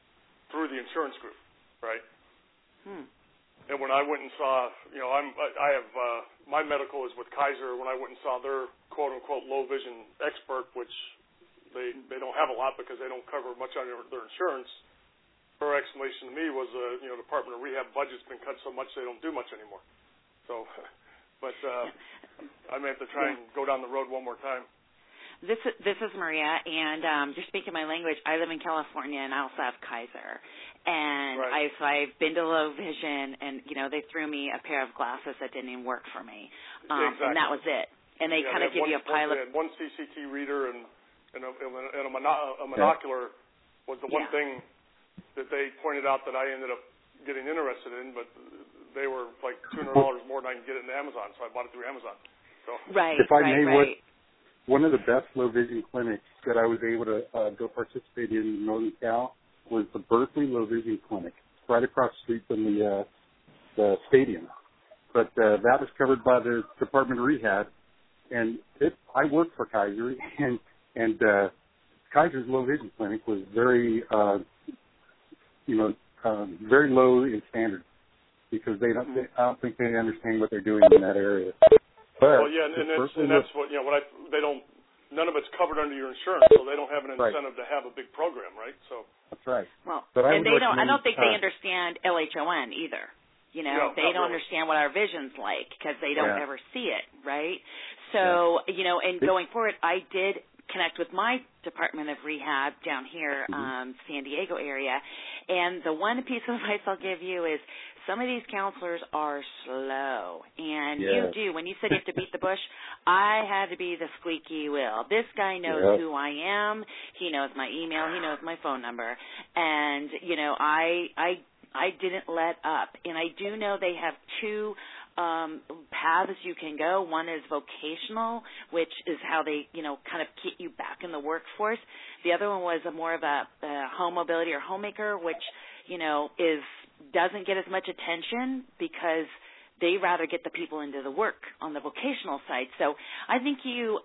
through the insurance group, right? And when I went and saw, I have my medical is with Kaiser. When I went and saw their quote unquote low vision expert, which they don't have a lot because they don't cover much on their insurance, her explanation to me was, Department of Rehab budget's been cut so much they don't do much anymore. So, but I may have to try and go down the road one more time. This is Maria, and you're speaking my language. I live in California, and I also have Kaiser. And right. I've been to low vision, and, they threw me a pair of glasses that didn't even work for me. Exactly. And that was it. And they kind of give you a pilot. They had one CCT reader and a monocular was the one thing that they pointed out that I ended up getting interested in, but they were like $200 more than I can get it in Amazon, so I bought it through Amazon. So Right, if I may, right. One of the best low vision clinics that I was able to go participate in Northern Cal was the Berkeley Low Vision Clinic, right across the street from the stadium. But that was covered by the Department of Rehab, and I worked for Kaiser, and Kaiser's low vision clinic was very, very low in standards because I don't think they understand what they're doing in that area. But and that's what none of it's covered under your insurance, so they don't have an incentive to have a big program, right? So that's right. Well, but and I don't think they understand LHON either. They don't really understand what our vision's like because they don't ever see it, right? So, and going forward, I did connect with my Department of Rehab down here, San Diego area, and the one piece of advice I'll give you is some of these counselors are slow, and you do. When you said you have to beat the bush, I had to be the squeaky wheel. This guy knows who I am. He knows my email. He knows my phone number, and I didn't let up. And I do know they have two paths you can go. One is vocational, which is how they, kind of get you back in the workforce. The other one was more of a home mobility or homemaker, which, doesn't get as much attention because they rather get the people into the work on the vocational side. So I think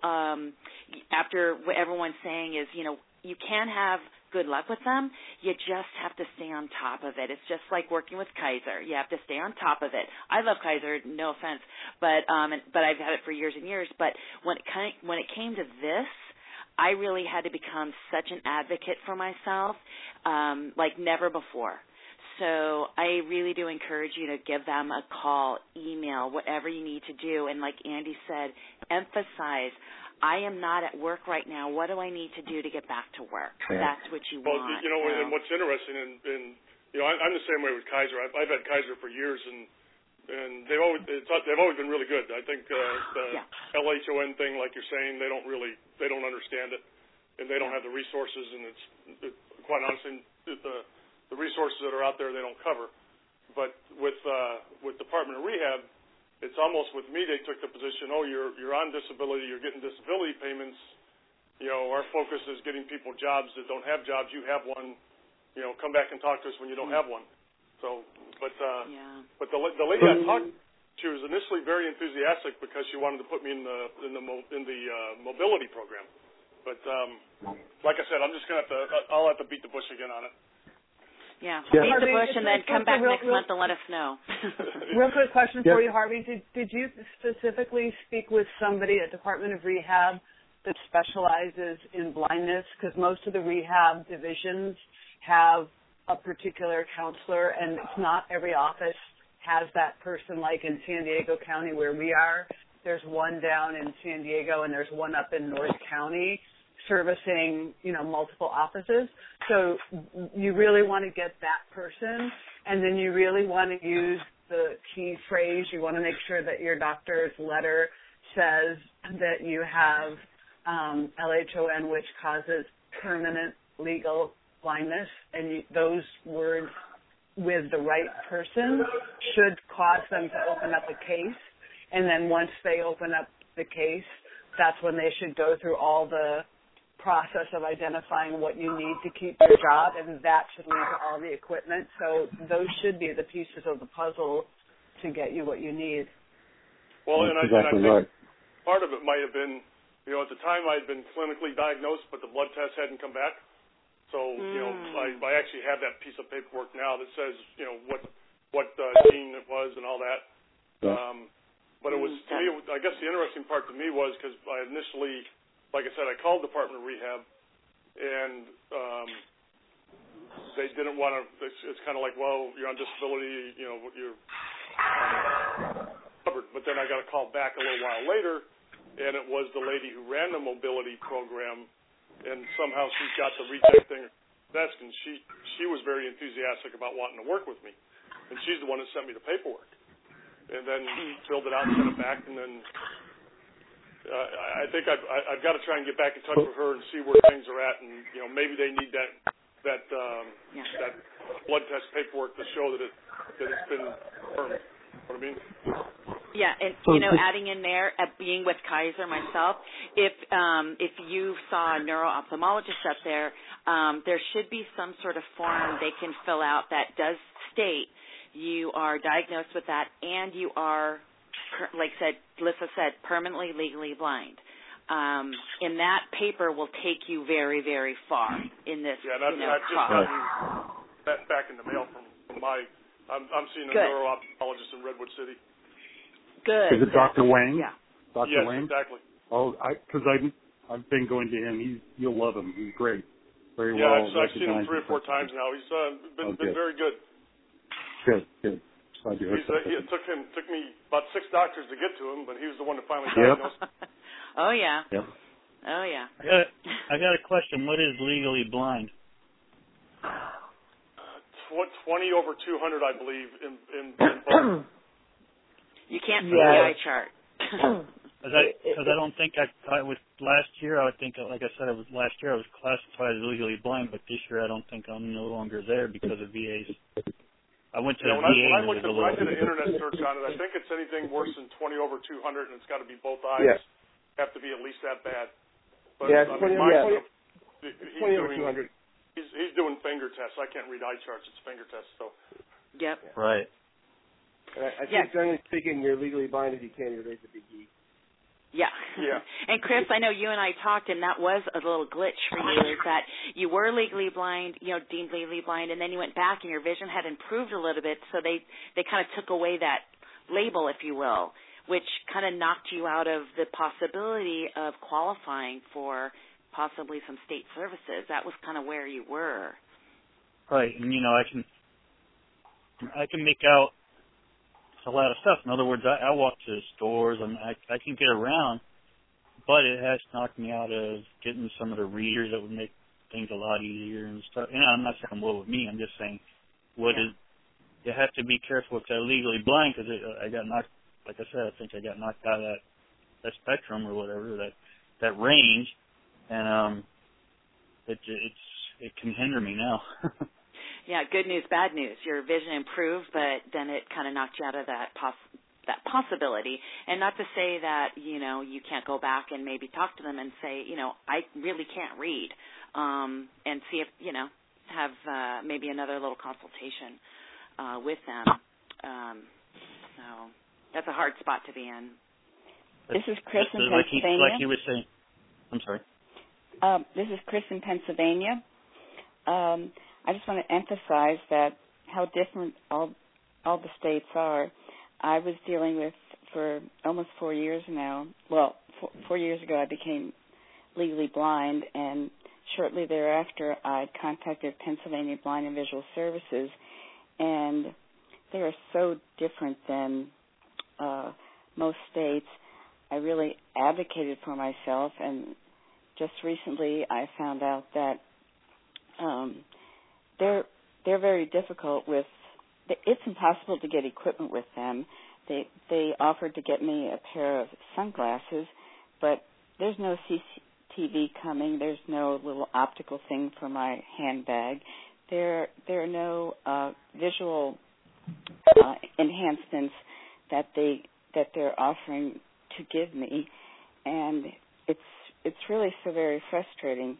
after what everyone's saying is, you can have good luck with them. You just have to stay on top of it. It's just like working with Kaiser. You have to stay on top of it. I love Kaiser, no offense, but I've had it for years and years. But when it came to this, I really had to become such an advocate for myself, like never before. So I really do encourage you to give them a call, email, whatever you need to do. And like Andy said, emphasize, I am not at work right now. What do I need to do to get back to work? That's what you want. And what's interesting, I'm the same way with Kaiser. I've had Kaiser for years, and they've always been really good. I think the LHON thing, like you're saying, they don't understand it, and they don't have the resources, and it's quite honestly the resources that are out there they don't cover. But with Department of Rehab, it's almost with me they took the position, you're on disability, you're getting disability payments. Our focus is getting people jobs that don't have jobs. You have one. Come back and talk to us when you don't have one. So, but the lady I talked to was initially very enthusiastic because she wanted to put me in the mobility program. But like I said, I'll have to beat the bush again on it. Yeah, beat the bush and then come back next month and let us know. Real quick question for you, Harvey. Did you specifically speak with somebody at Department of Rehab that specializes in blindness? Because most of the rehab divisions have a particular counselor, and it's not every office has that person. Like in San Diego County where we are, there's one down in San Diego and there's one up in North County servicing, multiple offices. So you really want to get that person, and then you really want to use the key phrase. You want to make sure that your doctor's letter says that you have LHON, which causes permanent legal blindness, and those words with the right person should cause them to open up a case. And then once they open up the case, that's when they should go through all the process of identifying what you need to keep your job, and that should lead to all the equipment. So those should be the pieces of the puzzle to get you what you need. Well, and I think part of it might have been, at the time I had been clinically diagnosed, but the blood test hadn't come back. So I actually have that piece of paperwork now that says what gene it was and all that. But it was, to me, I guess the interesting part to me was because I initially, like I said, I called Department of Rehab, and they didn't want to. It's kind of like, well, you're on disability, you're covered. But then I got a call back a little while later, and it was the lady who ran the mobility program, and somehow she got the reject thing at her desk, and she was very enthusiastic about wanting to work with me, and she's the one that sent me the paperwork, and then filled it out and sent it back, and then I think I've got to try and get back in touch with her and see where things are at, and maybe they need that blood test paperwork to show that it's been confirmed. You know what I mean? Yeah, and adding in there, being with Kaiser myself, if you saw a neuro-ophthalmologist up there, there should be some sort of form they can fill out that does state you are diagnosed with that and you are, like Lissa said, permanently legally blind. And that paper will take you very, very far in this. Yeah, I've just gotten that back in the mail from my. I'm seeing a neuro-ophthalmologist in Redwood City. Good. Is it Dr. Wayne? Yeah. Dr. Yes, Wayne? Exactly. Oh, because I've been going to him. You'll love him. He's great. Very well. Yeah, I've seen him 3 or 4 times now. He's been very good. Good. Glad you heard it took me about 6 doctors to get to him, but he was the one that finally diagnosed. Oh yeah. Yep. Oh yeah. I got a question. What is legally blind? 20 over 200, I believe, in both. You can't see the eye chart. Because I don't think I was last year. I think, like I said, last year I was classified as legally blind, but this year I don't think I'm no longer there because of VAs. I went to the VA. When I did an internet search on it, I think it's anything worse than 20 over 200, and it's got to be both eyes. Yeah. Have to be at least that bad. But, 20 over 200. He's doing finger tests. I can't read eye charts. It's finger tests. So. Yep. Right. I think generally speaking, you're legally blind if you can't erase a big E. Yeah. And Chris, I know you and I talked, and that was a little glitch for you, is that you were legally blind, deemed legally blind, and then you went back and your vision had improved a little bit, so they kind of took away that label, if you will, which kind of knocked you out of the possibility of qualifying for possibly some state services. That was kind of where you were. Right, and I can make out a lot of stuff. In other words, I walk to the stores and I can get around, but it has knocked me out of getting some of the readers that would make things a lot easier and stuff. And I'm not saying well with me. I'm just saying you have to be careful if they're legally blind because I got knocked. Like I said, I think I got knocked out of that spectrum or whatever, that range, and it can hinder me now. Yeah, good news, bad news. Your vision improved, but then it kind of knocked you out of that possibility. And not to say that, you can't go back and maybe talk to them and say, I really can't read, and see if, have maybe another little consultation with them. So that's a hard spot to be in. This is Chris in Pennsylvania. Like you were saying. I'm sorry. This is Chris in Pennsylvania. I just want to emphasize that how different all the states are. I was dealing with for almost 4 years now. Well, 4 years ago I became legally blind, and shortly thereafter I contacted Pennsylvania Blind and Visual Services, and they are so different than most states. I really advocated for myself, and just recently I found out that they're very difficult with. It's impossible to get equipment with them. They offered to get me a pair of sunglasses, but there's no CCTV coming. There's no little optical thing for my handbag. There are no visual enhancements that they're offering to give me, and it's really so very frustrating.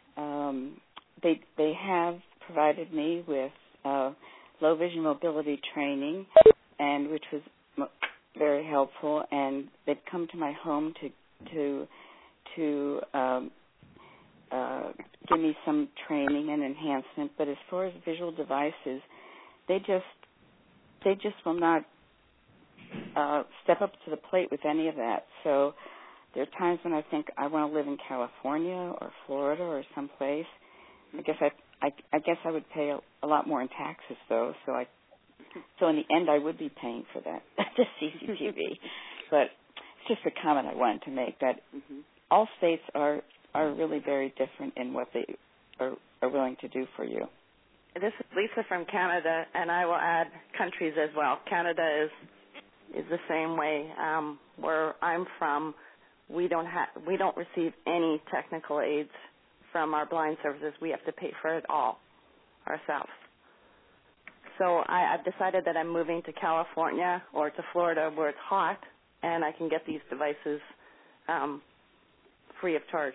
They have provided me with low vision mobility training, and which was very helpful. And they've come to my home to give me some training and enhancement. But as far as visual devices, they just will not step up to the plate with any of that. So there are times when I think I want to live in California or Florida or someplace. I guess I would pay a lot more in taxes though. So in the end, I would be paying for that, just CCTV. But it's just a comment I wanted to make that all states are really very different in what they are willing to do for you. This is Lisa from Canada, and I will add countries as well. Canada is the same way. Where I'm from, we don't receive any technical aids from our blind services. We have to pay for it all ourselves. So I've decided that I'm moving to California or to Florida where it's hot, and I can get these devices free of charge.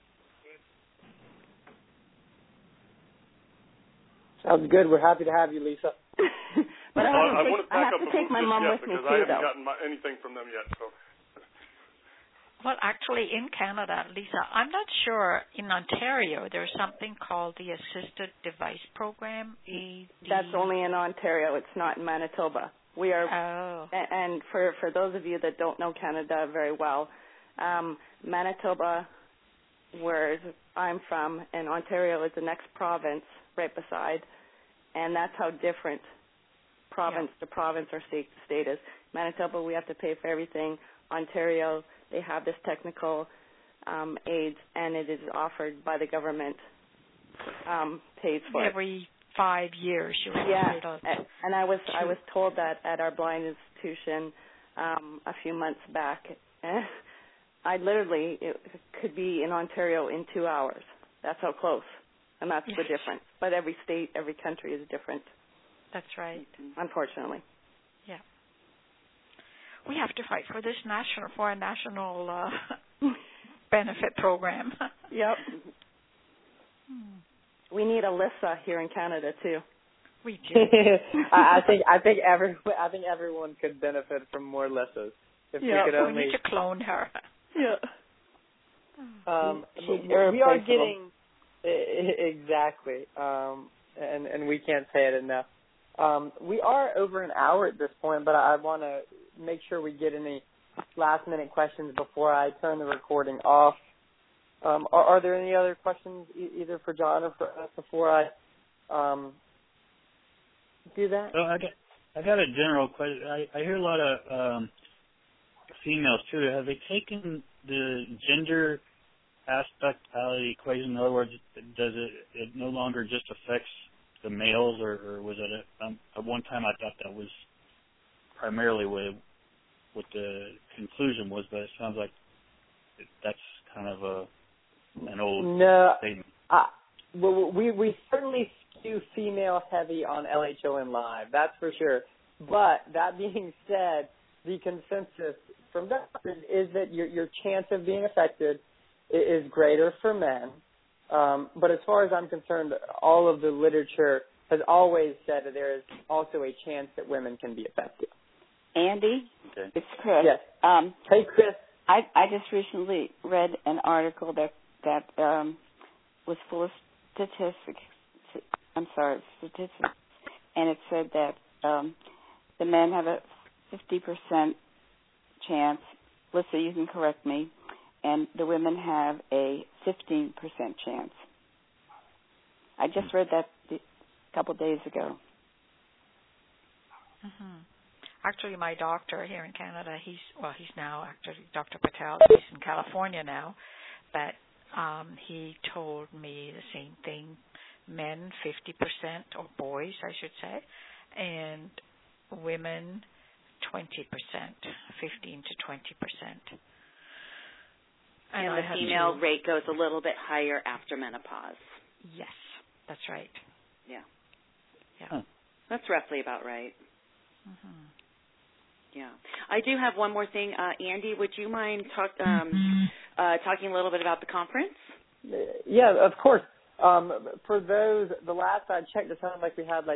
Sounds good. We're happy to have you, Lisa. But I want to I back have up to take my mom with me because too, I haven't though. gotten anything from them yet. So. Well, actually, in Canada, Lisa, I'm not sure. In Ontario, there's something called the Assisted Device Program. That's only in Ontario. It's not in Manitoba. We are, and for those of you that don't know Canada very well, Manitoba, where I'm from, and Ontario is the next province right beside, and that's how different province to province or state to state is. Manitoba, we have to pay for everything. Ontario, they have this technical aids, and it is offered by the government, pays for every 5 years. And I was told that at our blind institution a few months back. It could be in Ontario in 2 hours. That's how close, and that's the difference. But every state, every country is different. That's right. Unfortunately. Yeah. We have to fight for this national benefit program. Yep. We need Alyssa here in Canada too. We do. I think everyone could benefit from more Alyssas. If we could only. We need to clone her. Yeah. We are getting exactly, and we can't say it enough. We are over an hour at this point, but I want to make sure we get any last-minute questions before I turn the recording off. Are there any other questions, either for John or for us, before I do that? So I got a general question. I hear a lot of females too. Have they taken the gender aspect out of the equation? In other words, does it no longer just affects the males, or was it at one time I thought that was primarily what the conclusion was, but it sounds like that's kind of an old statement. Well, we certainly skew female heavy on LHON Live, that's for sure. But that being said, the consensus from doctors is that your chance of being affected is greater for men. But as far as I'm concerned, all of the literature has always said that there is also a chance that women can be affected. Andy, it's Chris. Yes. Hey, Chris. I just recently read an article that was full of statistics, and it said that the men have a 50% chance. Lisa, you can correct me. And the women have a 15% chance. I just read that a couple of days ago. Mm-hmm. Actually, my doctor here in Canada, he's now actually Dr. Patel. He's in California now, but he told me the same thing. Men 50%, or boys, I should say, and women 20%, 15 to 20%. And the female rate goes a little bit higher after menopause. Yes, that's right. Yeah. Huh. That's roughly about right. Mm-hmm. Yeah. I do have one more thing. Andy, would you mind talking a little bit about the conference? Yeah, of course. For those, the last I checked, it sounded like we had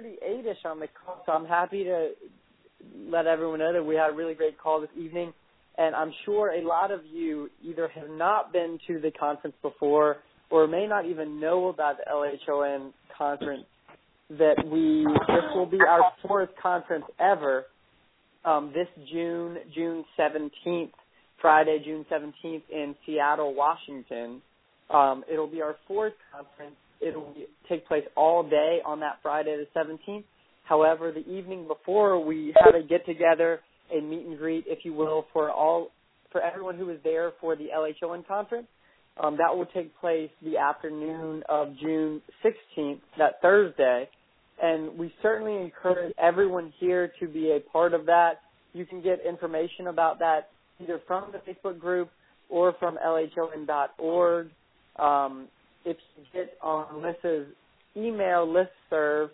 38-ish on the call, so I'm happy to let everyone know that we had a really great call this evening. And I'm sure a lot of you either have not been to the conference before or may not even know about the LHON conference, that this will be our 4th conference ever this June 17th, Friday, June 17th in Seattle, Washington. It'll be our 4th conference. It'll take place all day on that Friday the 17th. However, the evening before, we have a get-together, a meet and greet, if you will, for everyone who was there for the LHON conference. That will take place the afternoon of June 16th, that Thursday. And we certainly encourage everyone here to be a part of that. You can get information about that either from the Facebook group or from LHON.org. If you get on Melissa's email listserv,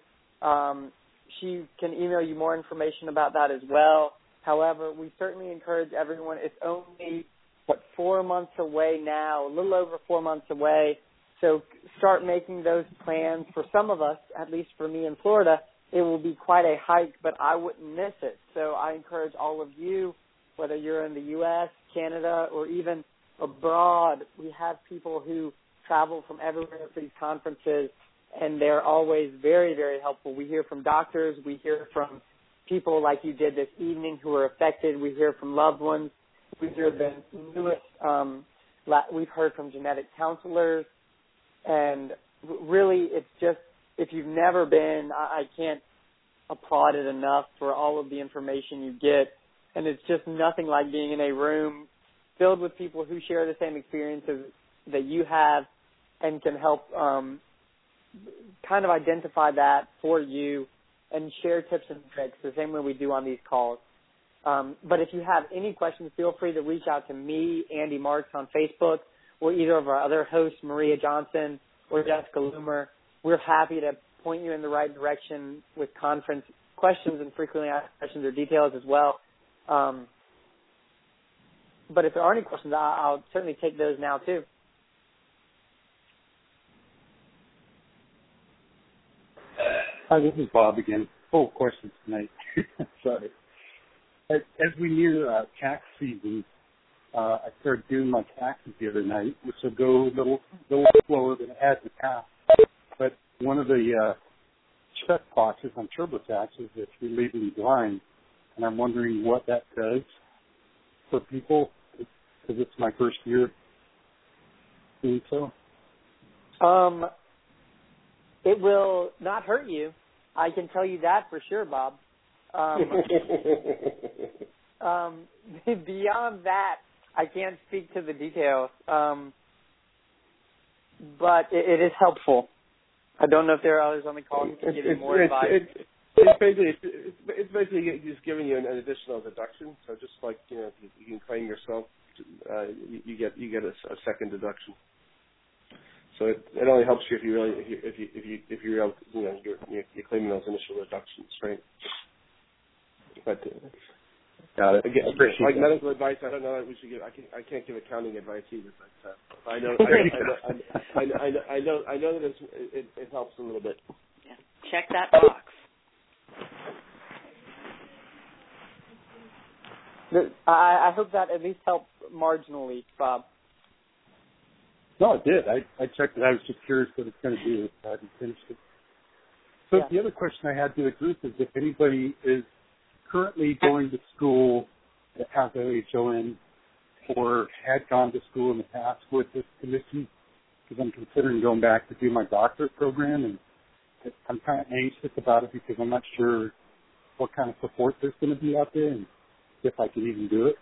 she can email you more information about that as well. However, we certainly encourage everyone. It's only, 4 months away now, a little over 4 months away. So start making those plans. For some of us, at least for me in Florida, it will be quite a hike, but I wouldn't miss it. So I encourage all of you, whether you're in the U.S., Canada, or even abroad, we have people who travel from everywhere for these conferences, and they're always very, very helpful. We hear from doctors. We hear from people like you did this evening who are affected. We hear from loved ones. We hear the newest, we've heard from genetic counselors. And really, it's just, if you've never been, I can't applaud it enough for all of the information you get. And it's just nothing like being in a room filled with people who share the same experiences that you have and can help kind of identify that for you and share tips and tricks the same way we do on these calls. But if you have any questions, feel free to reach out to me, Andy Marks, on Facebook, or either of our other hosts, Maria Johnson or Jessica Loomer. We're happy to point you in the right direction with conference questions and frequently asked questions or details as well. But if there are any questions, I'll certainly take those now too. Hi, this is Bob again. Full questions tonight. Sorry. As we near tax season, I started doing my taxes the other night, which will go a little slower than it has in the past. But one of the check boxes on TurboTax is it's legally blind, and I'm wondering what that does for people, because it's my first year doing so. It will not hurt you. I can tell you that for sure, Bob. Beyond that, I can't speak to the details, but it is helpful. I don't know if there are others on the call who can give you more advice. It's basically just giving you an additional deduction. So just like you can claim yourself, you get a second deduction. So it only helps you if you're claiming those initial deductions, right? But got it. Again, like medical advice, I don't know that we should give. I can't give accounting advice either. But I know that it helps a little bit. Yeah. Check that box. I hope that at least helped marginally, Bob. No, it did. I checked it. I was just curious what it's going to do. I hadn't finished it. So The other question I had to the group is if anybody is currently going to school that has LHON or had gone to school in the past with this condition, because I'm considering going back to do my doctorate program, and I'm kind of anxious about it because I'm not sure what kind of support there's going to be out there and if I can even do it.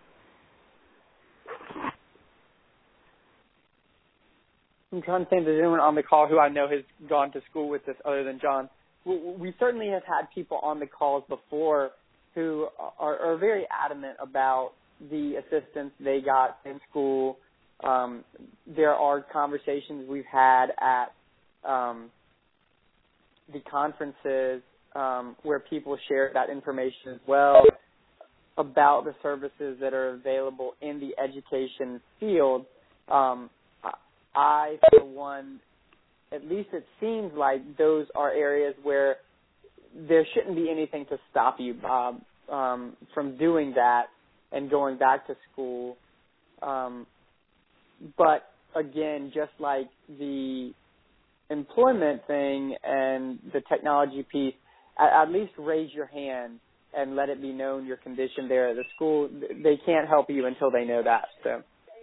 I'm trying to think if there's anyone on the call who I know has gone to school with this other than John. We certainly have had people on the calls before who are very adamant about the assistance they got in school. There are conversations we've had at the conferences where people share that information as well about the services that are available in the education field. I, for one, at least it seems like those are areas where there shouldn't be anything to stop you, Bob, from doing that. and going back to school. But again, just like the employment thing and the technology piece, at least raise your hand and let it be known your condition there at the school. They can't help you until they know that. So,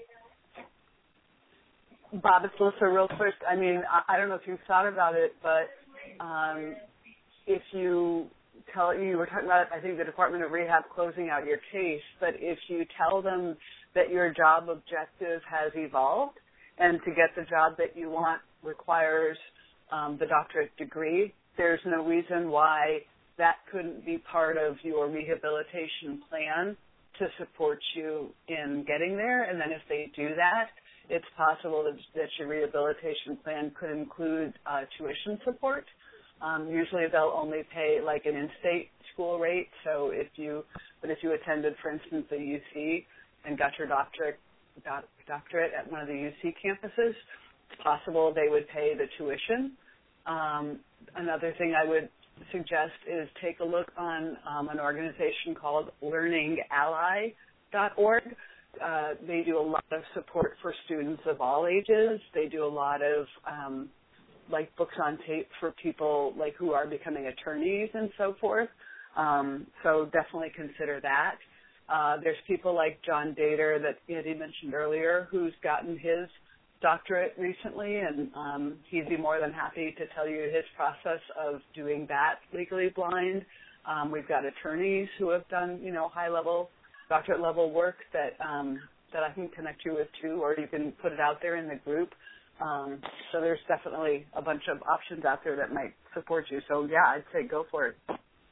Bob, it's Melissa real quick. I mean, I don't know if you've thought about it, but if you were talking about, I think, the Department of Rehab closing out your case, but if you tell them that your job objective has evolved and to get the job that you want requires the doctorate degree, there's no reason why that couldn't be part of your rehabilitation plan to support you in getting there. And then if they do that, it's possible that your rehabilitation plan could include tuition support. Usually they'll only pay like an in-state school rate. So if you attended, for instance, the UC and got your doctorate at one of the UC campuses, it's possible they would pay the tuition. Another thing I would suggest is take a look on an organization called learningally.org. They do a lot of support for students of all ages. They do a lot of like books on tape for people like who are becoming attorneys and so forth. So definitely consider that. There's people like John Dater that Andy mentioned earlier who's gotten his doctorate recently, and he'd be more than happy to tell you his process of doing that legally blind. We've got attorneys who have done, high-level, doctorate-level work that I can connect you with too, or you can put it out there in the group. So there's definitely a bunch of options out there that might support you. So, yeah, I'd say go for it.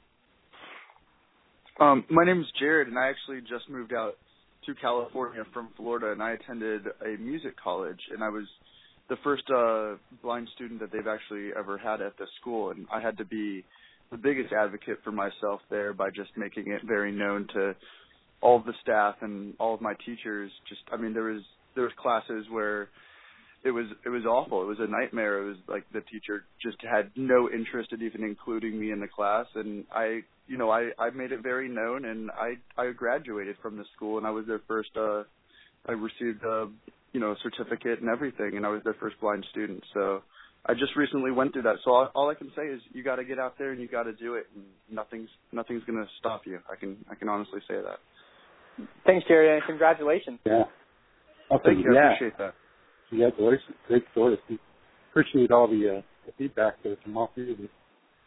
My name is Jared, and I actually just moved out to California from Florida, and I attended a music college, and I was the first blind student that they've actually ever had at the school, and I had to be the biggest advocate for myself there by just making it very known to all of the staff and all of my teachers. There was classes where it was awful. It was a nightmare. It was like the teacher just had no interest in even including me in the class, and I made it very known, and I graduated from the school, and I was their first. I received a certificate and everything, and I was their first blind student. So I just recently went through that. So all I can say is you got to get out there and you got to do it, and nothing's going to stop you. I can honestly say that. Thanks, Jerry, and congratulations. Yeah. Thank you. I appreciate that. Congratulations. Great story. Appreciate all the feedback that from all three of you.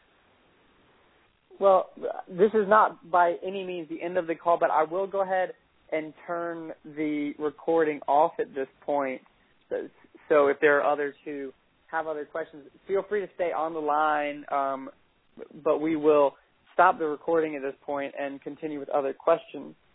Well, this is not by any means the end of the call, but I will go ahead and turn the recording off at this point. So if there are others who have other questions, feel free to stay on the line, but we will stop the recording at this point and continue with other questions.